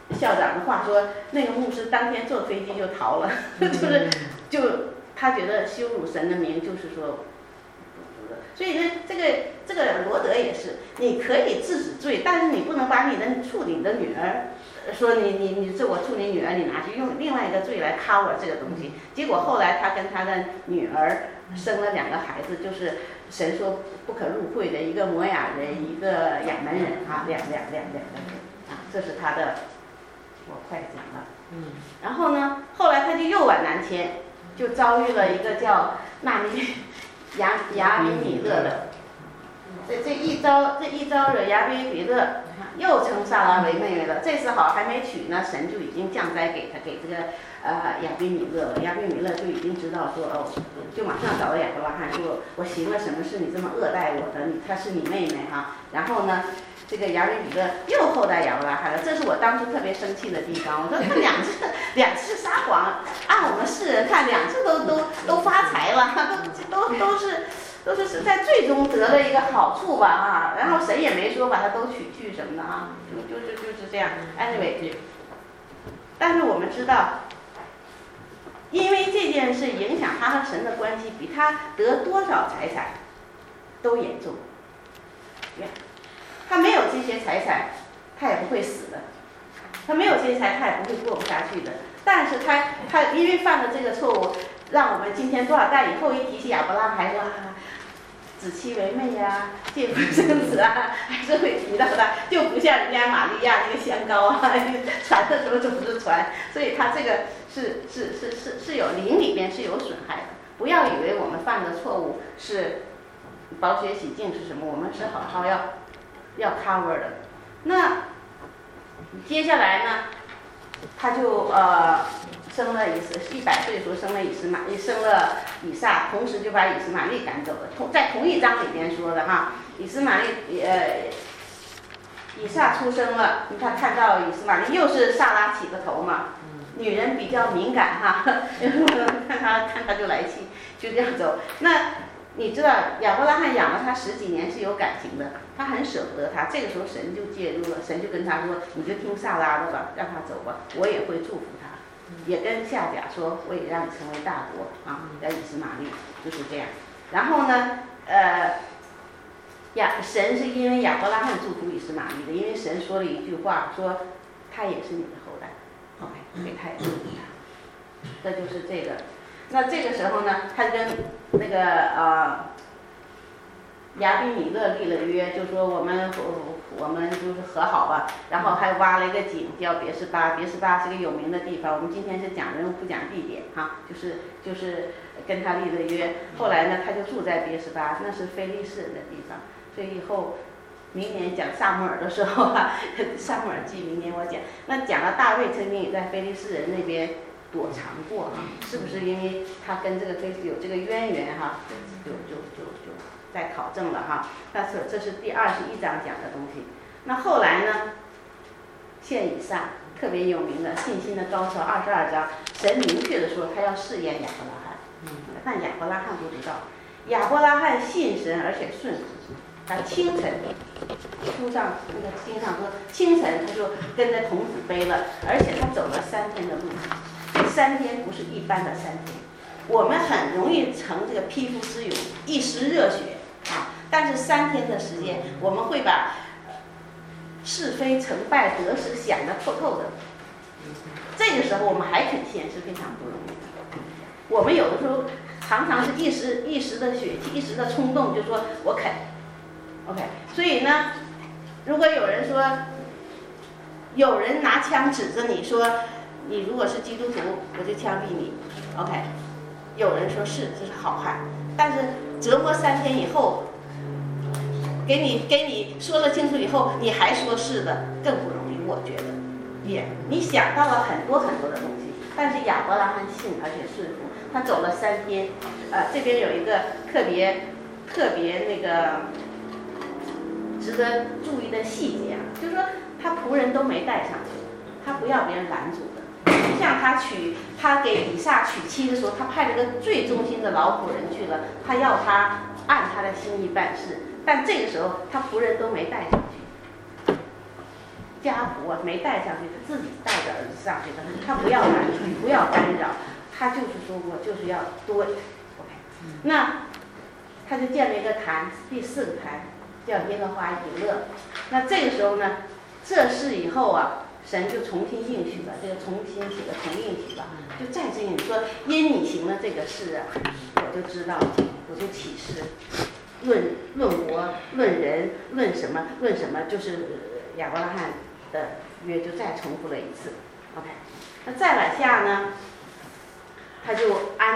校长的话说，那个牧师当天坐飞机就逃了，就他觉得羞辱神的名，就是说。所以呢，这个罗德也是，你可以制止罪，但是你不能把你的处你的女儿，说你这我处你女儿，你拿去用另外一个罪来 cover 这个东西。结果后来他跟他的女儿生了2个孩子，就是神说不可入会的，一个摩亚人，一个亚门人啊，两个人啊，这是他的，我快讲了。然后呢，后来他就又往南迁，就遭遇了一个叫纳米。亚比米勒的，这一招惹亚比米勒又称萨拉为妹妹了。这次好还没娶呢，神就已经降灾给这个亚比米勒了。亚比米勒就已经知道说哦，就马上找到亚伯拉罕说，我行了什么事你这么恶待我的？她是你妹妹哈。然后呢，这个亚比米勒又后代亚伯拉罕了。这是我当初特别生气的地方。我说他两次撒谎，按我们世人看2次都发财了，都是在最终得了一个好处吧啊。然后谁也没说把他都娶去什么的啊，就是这样。Anyway， 但是我们知道，因为这件事影响他和神的关系，比他得多少财产都严重。他没有这些财产，他也不会死的；他没有这些财产，他也不会过不下去的。但是他因为犯了这个错误，让我们今天多少代以后一提起亚伯拉罕说子妻为妹呀，借腹生子啊，还是会提到他，就不像人家玛利亚那个香膏啊，传的时候总是传，所以他这个是有灵里边是有损害的。不要以为我们犯的错误是保血洗净是什么，我们是好好要 cover 的。那接下来呢，他就生了100岁的时候生了以撒，同时就把以斯玛利赶走了。在同一章里面说的哈，以撒出生了，你看到以斯玛利又是萨拉起的头嘛，女人比较敏感哈，看他就来气，就这样走。那你知道亚伯拉罕养了他10几年是有感情的，他很舍不得他。这个时候神就介入了，神就跟他说：“你就听萨拉的吧，让他走吧，我也会祝福他。”也跟夏甲说：“我也让你成为大国啊，叫以斯玛利。”就是这样。然后呢，神是因为亚伯拉罕祝福以斯玛利的，因为神说了一句话，说他也是你的后代 ，OK， 所以他也祝福他。这就是这个。那这个时候呢，他跟那个亚比米勒立了约，就说我们就是和好吧。然后还挖了一个井叫别是巴，别是巴是个有名的地方。我们今天是讲人物不讲地点哈，就是跟他立了约。后来呢，他就住在别是巴，那是非利士人的地方。所以以后明年讲撒母耳的时候啊，撒母耳记明年我讲。那讲了大卫曾经也在非利士人那边躲藏过哈，是不是因为他跟这个非利有这个渊源哈？就在考证了哈。这是第21章讲的东西。那后来呢，献以撒特别有名的信心的高潮22章，神明确的说他要试验亚伯拉罕，但亚伯拉罕不知道。亚伯拉罕信神而且顺服，他清晨书上那个经上说，清晨他就跟着童子背了，而且他走了3天的路。3天不是一般的3天，我们很容易成这个匹夫之勇，一时热血啊！但是3天的时间，我们会把是非成败得失想得透透的。这个时候我们还肯献是非常不容易的。我们有的时候常常是一时的血气，一时的冲动，就说我肯 ，OK。所以呢，如果有人说，有人拿枪指着你说，你如果是基督徒，我就枪毙你 ，OK。有人说是，这是好汉，但是折磨3天以后，给你说了清楚以后，你还说是的，更不容易，我觉得。你想到了很多很多的东西，但是亚伯拉罕信而且顺服，他走了3天。这边有一个特别那个值得注意的细节啊，就是说他仆人都没带上去，他不要别人拦阻的。像他给以撒娶妻的时候，他派了个最忠心的老仆人去了，他要他按他的心意办事，但这个时候他仆人都没带上去。 家仆没带上去，他自己带着儿子上去的，他不要不要干扰，他就是说我就是要多 OK， 那他就建了一个坛，第4个坛叫耶和华以勒。那这个时候呢，这事以后啊，神就重新应许了，这个重新写个重应许吧，就再次应许说，因你行了这个事啊，我就知道，我就启示，论国，论人，论什么，就是亚伯拉罕的约就再重复了一次。OK， 那再往下呢，他就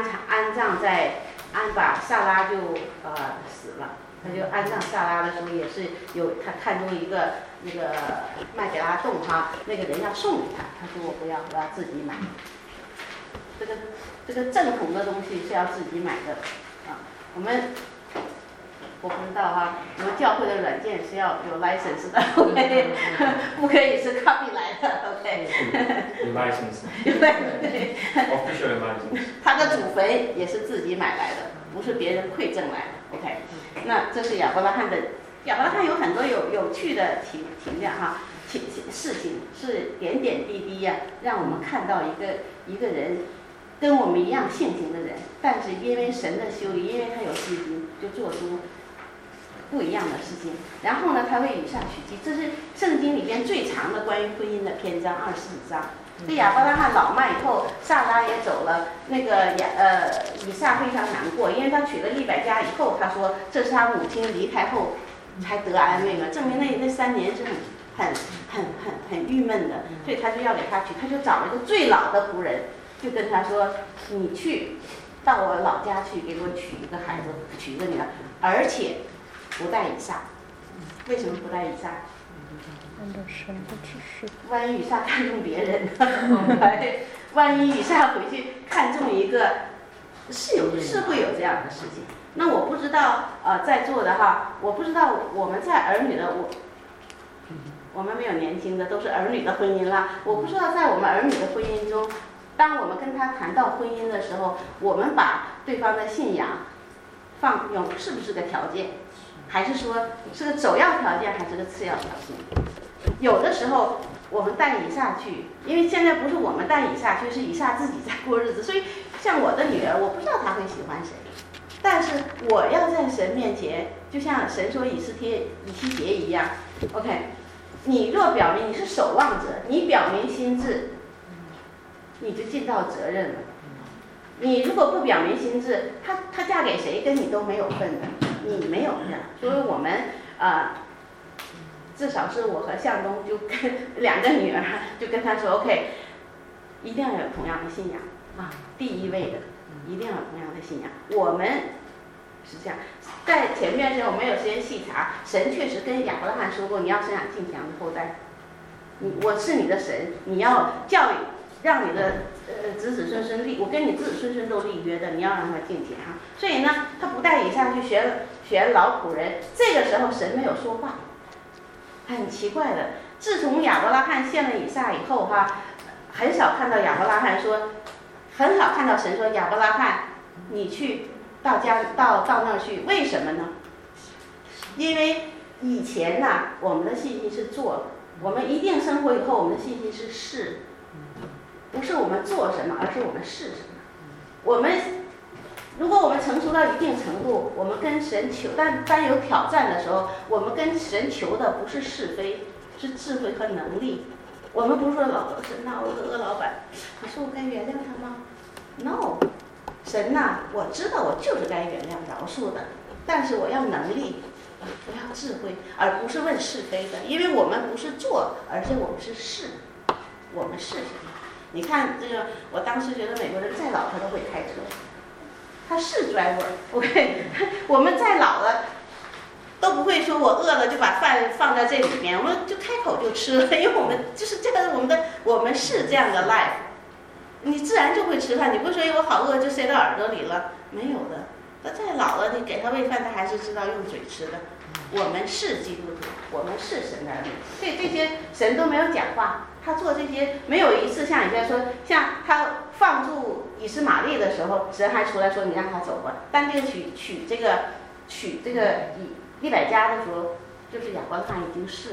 把萨拉就死了。他就安葬萨拉的时候，也是有他看中一个那个麦给拉洞哈，那个人要送给他，他说我不要，我要自己买。这个正统的东西是要自己买的啊。我不知道哈，我们教会的软件是要有 license 的 ，OK， 不可以是 copy 来的 ，OK。 有 license。 对。 official license。 他的祖坟也是自己买来的，不是别人馈赠来的 ，OK。那这是亚伯拉罕有很多有趣的情况哈，事情是点点滴滴呀，让我们看到一个人跟我们一样性情的人，但是因为神的修理，因为他有信心，就做出不一样的事情。然后呢，他为以撒娶妻，这是圣经里边最长的关于婚姻的篇章，24章。这亚伯拉罕老迈以后，萨拉也走了，那个以撒非常难过，因为他娶了利百加以后，他说这是他母亲离开后才得安慰嘛，证明那3年是很郁闷的，所以他就要给他娶，他就找了一个最老的仆人，就跟他说，你去到我老家去给我娶一个孩子，娶一个女儿，而且不带以撒。为什么不带以撒？ 按照神的指示。 万一以撒看中别人呢？万一以撒回去看中一个，是会有这样的事情。那我不知道在座的哈，我不知道我们在儿女的我们没有年轻的，都是儿女的婚姻啦。我不知道在我们儿女的婚姻中，当我们跟他谈到婚姻的时候，我们把对方的信仰用是不是个条件，还是说是个首要条件，还是个次要条件？有的时候我们带以撒去，因为现在不是我们带以撒去，是以撒自己在过日子，所以像我的女儿，我不知道她会喜欢谁，但是我要在神面前，就像神说以西结一样 ，OK， 你若表明你是守望者，你表明心志，你就尽到责任了。你如果不表明心志，她嫁给谁跟你都没有份的，你没有的。所以我们至少是我和向东就跟2个女儿就跟他说 OK， 一定要有同样的信仰啊，第一位的一定要有同样的信仰。我们是这样，在前面时我没有时间细查，神确实跟亚伯拉罕说过，你要生养敬强的后代，我是你的神，你要教育让你的子子孙孙立，我跟你子子孙孙都立约的，你要让他敬虔啊。所以呢，他不带以撒去学老仆人，这个时候神没有说话。很奇怪的，自从亚伯拉罕献了以撒以后哈，很少看到亚伯拉罕说，很少看到神说亚伯拉罕，你去到那儿去，为什么呢？因为以前呢，我们的信心是做，我们一定生活以后，我们的信心是是，不是我们做什么，而是我们是什么。如果我们成熟到一定程度，我们跟神求，但有挑战的时候，我们跟神求的不是是非，是智慧和能力。我们不是说神呐，我是恶老板，可是我该原谅他吗 ？No， 神呐，我知道我就是该原谅饶恕的，但是我要能力，我要智慧，而不是问是非的，因为我们不是做，而是我们是是，我们是什么？你看这个，我当时觉得美国人再老他都会开车。他是 driver，OK， 我们再老了都不会说我饿了就把饭放在这里面，我们就开口就吃了，因为我们就是这个我们是这样的 life， 你自然就会吃饭，你不会说我好饿就塞到耳朵里了，没有的。他再老了，你给他喂饭，他还是知道用嘴吃的。我们是基督徒，我们是神的儿女，所以这些神都没有讲话。他做这些没有一次像你在说，像他放逐以实玛利的时候，神还出来说你让他走吧。但这个娶这个利百加的时候，就是亚伯拉罕已经是了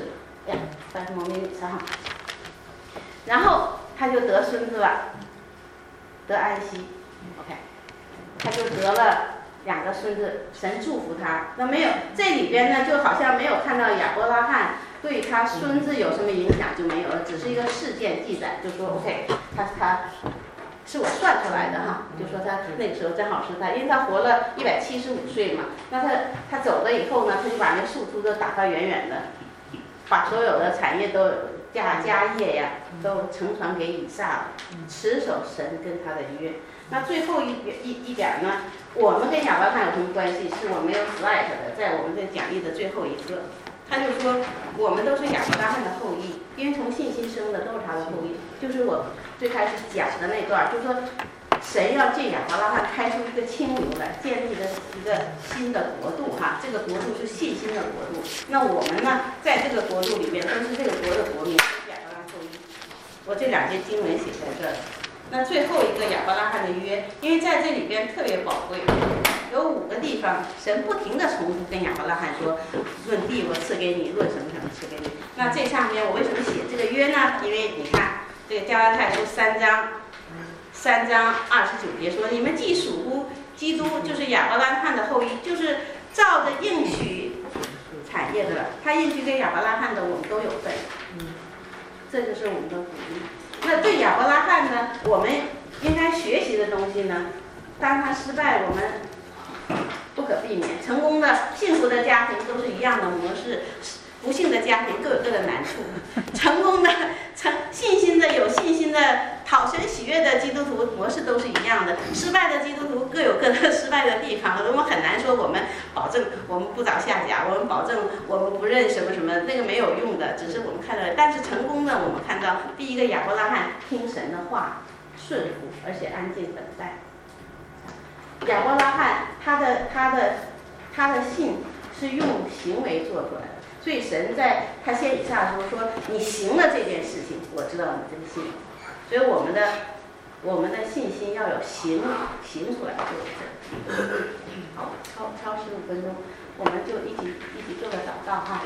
呀，算是蒙面女婿哈。然后他就得孙子了，得安息 ，OK， 他就得了2个孙子，神祝福他。那没有这里边呢，就好像没有看到亚伯拉罕对他孙子有什么影响，就没有了，只是一个事件记载，就说 OK， 他是我算出来的哈，就说他那个时候正好是他，因为他活了175岁嘛，那他走了以后呢，他就把那树秃都打发远远的，把所有的产业都家业呀都承传给以撒了，持守神跟他的约。那最后一点呢，我们跟亚伯拉罕有什么关系？是我没有 slide 的，在我们这讲义的最后一个，他就说我们都是亚伯拉罕的后裔，因为从信心生的都是他的后裔，就是我最开始讲的那段，就是说神要借亚伯拉罕开出一个清流来，建立一个新的国度哈，这个国度是信心的国度。那我们呢，在这个国度里面都是这个国的国民，都是亚伯拉罕后裔。我这2节经文写在这儿。那最后一个亚伯拉罕的约，因为在这里边特别宝贵，有5个地方，神不停地重复跟亚伯拉罕说，论地我赐给你，论什么什么赐给你。那这上面我为什么写这个约呢？因为你看这个加拉太书3章29节说，你们既属乎基督，就是亚伯拉罕的后裔，就是照着应许产业的了。他应许给亚伯拉罕的，我们都有份。这就是我们的福音。那对亚伯拉罕呢，我们应该学习的东西呢，当他失败，我们不可避免。成功的、幸福的家庭都是一样的模式，不幸的家庭各有各的难处。成功的、信心的、有信心的、讨神喜悦的基督徒模式都是一样的，失败的基督徒各有各的失败的地方。我们很难说我们保证我们不找下家，我们保证我们不认什么什么，那个没有用的，只是我们看到。但是成功的，我们看到第一个亚伯拉罕听神的话，顺服，而且安静等待。亚伯拉罕他的信是用行为做出来的。所以神在他先以下的时候说，你行了这件事情，我知道你这个信。所以我们的信心要有行出来就是这。好，超15分钟，我们就一起做个祷告哈。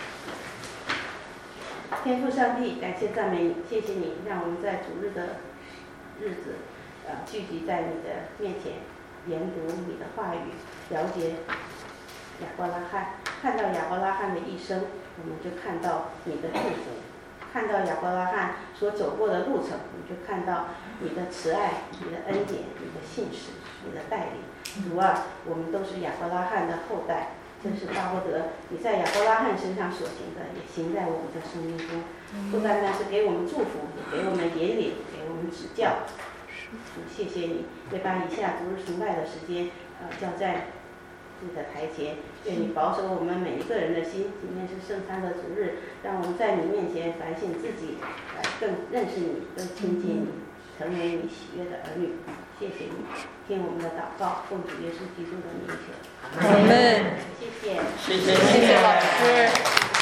天父上帝，感谢赞美你，谢谢你让我们在主日的日子，聚集在你的面前，研读你的话语，了解亚伯拉罕，看到亚伯拉罕的一生，我们就看到你的祝福，看到亚伯拉罕所走过的路程，我们就看到你的慈爱、你的恩典、你的信实、你的带领。主啊，我们都是亚伯拉罕的后代，真是巴不得你在亚伯拉罕身上所行的，也行在我们的生命中，不单单是给我们祝福，也给我们引领，给我们指教。谢谢你，也把以下主日崇拜的时间，交在你的台前，愿你保守我们每一个人的心。今天是圣餐的主日，让我们在你面前反省自己，更认识你，更亲近你，成为你喜悦的儿女。谢谢你，听我们的祷告，奉主耶稣基督的名求。 阿门。 谢谢。 谢谢老师。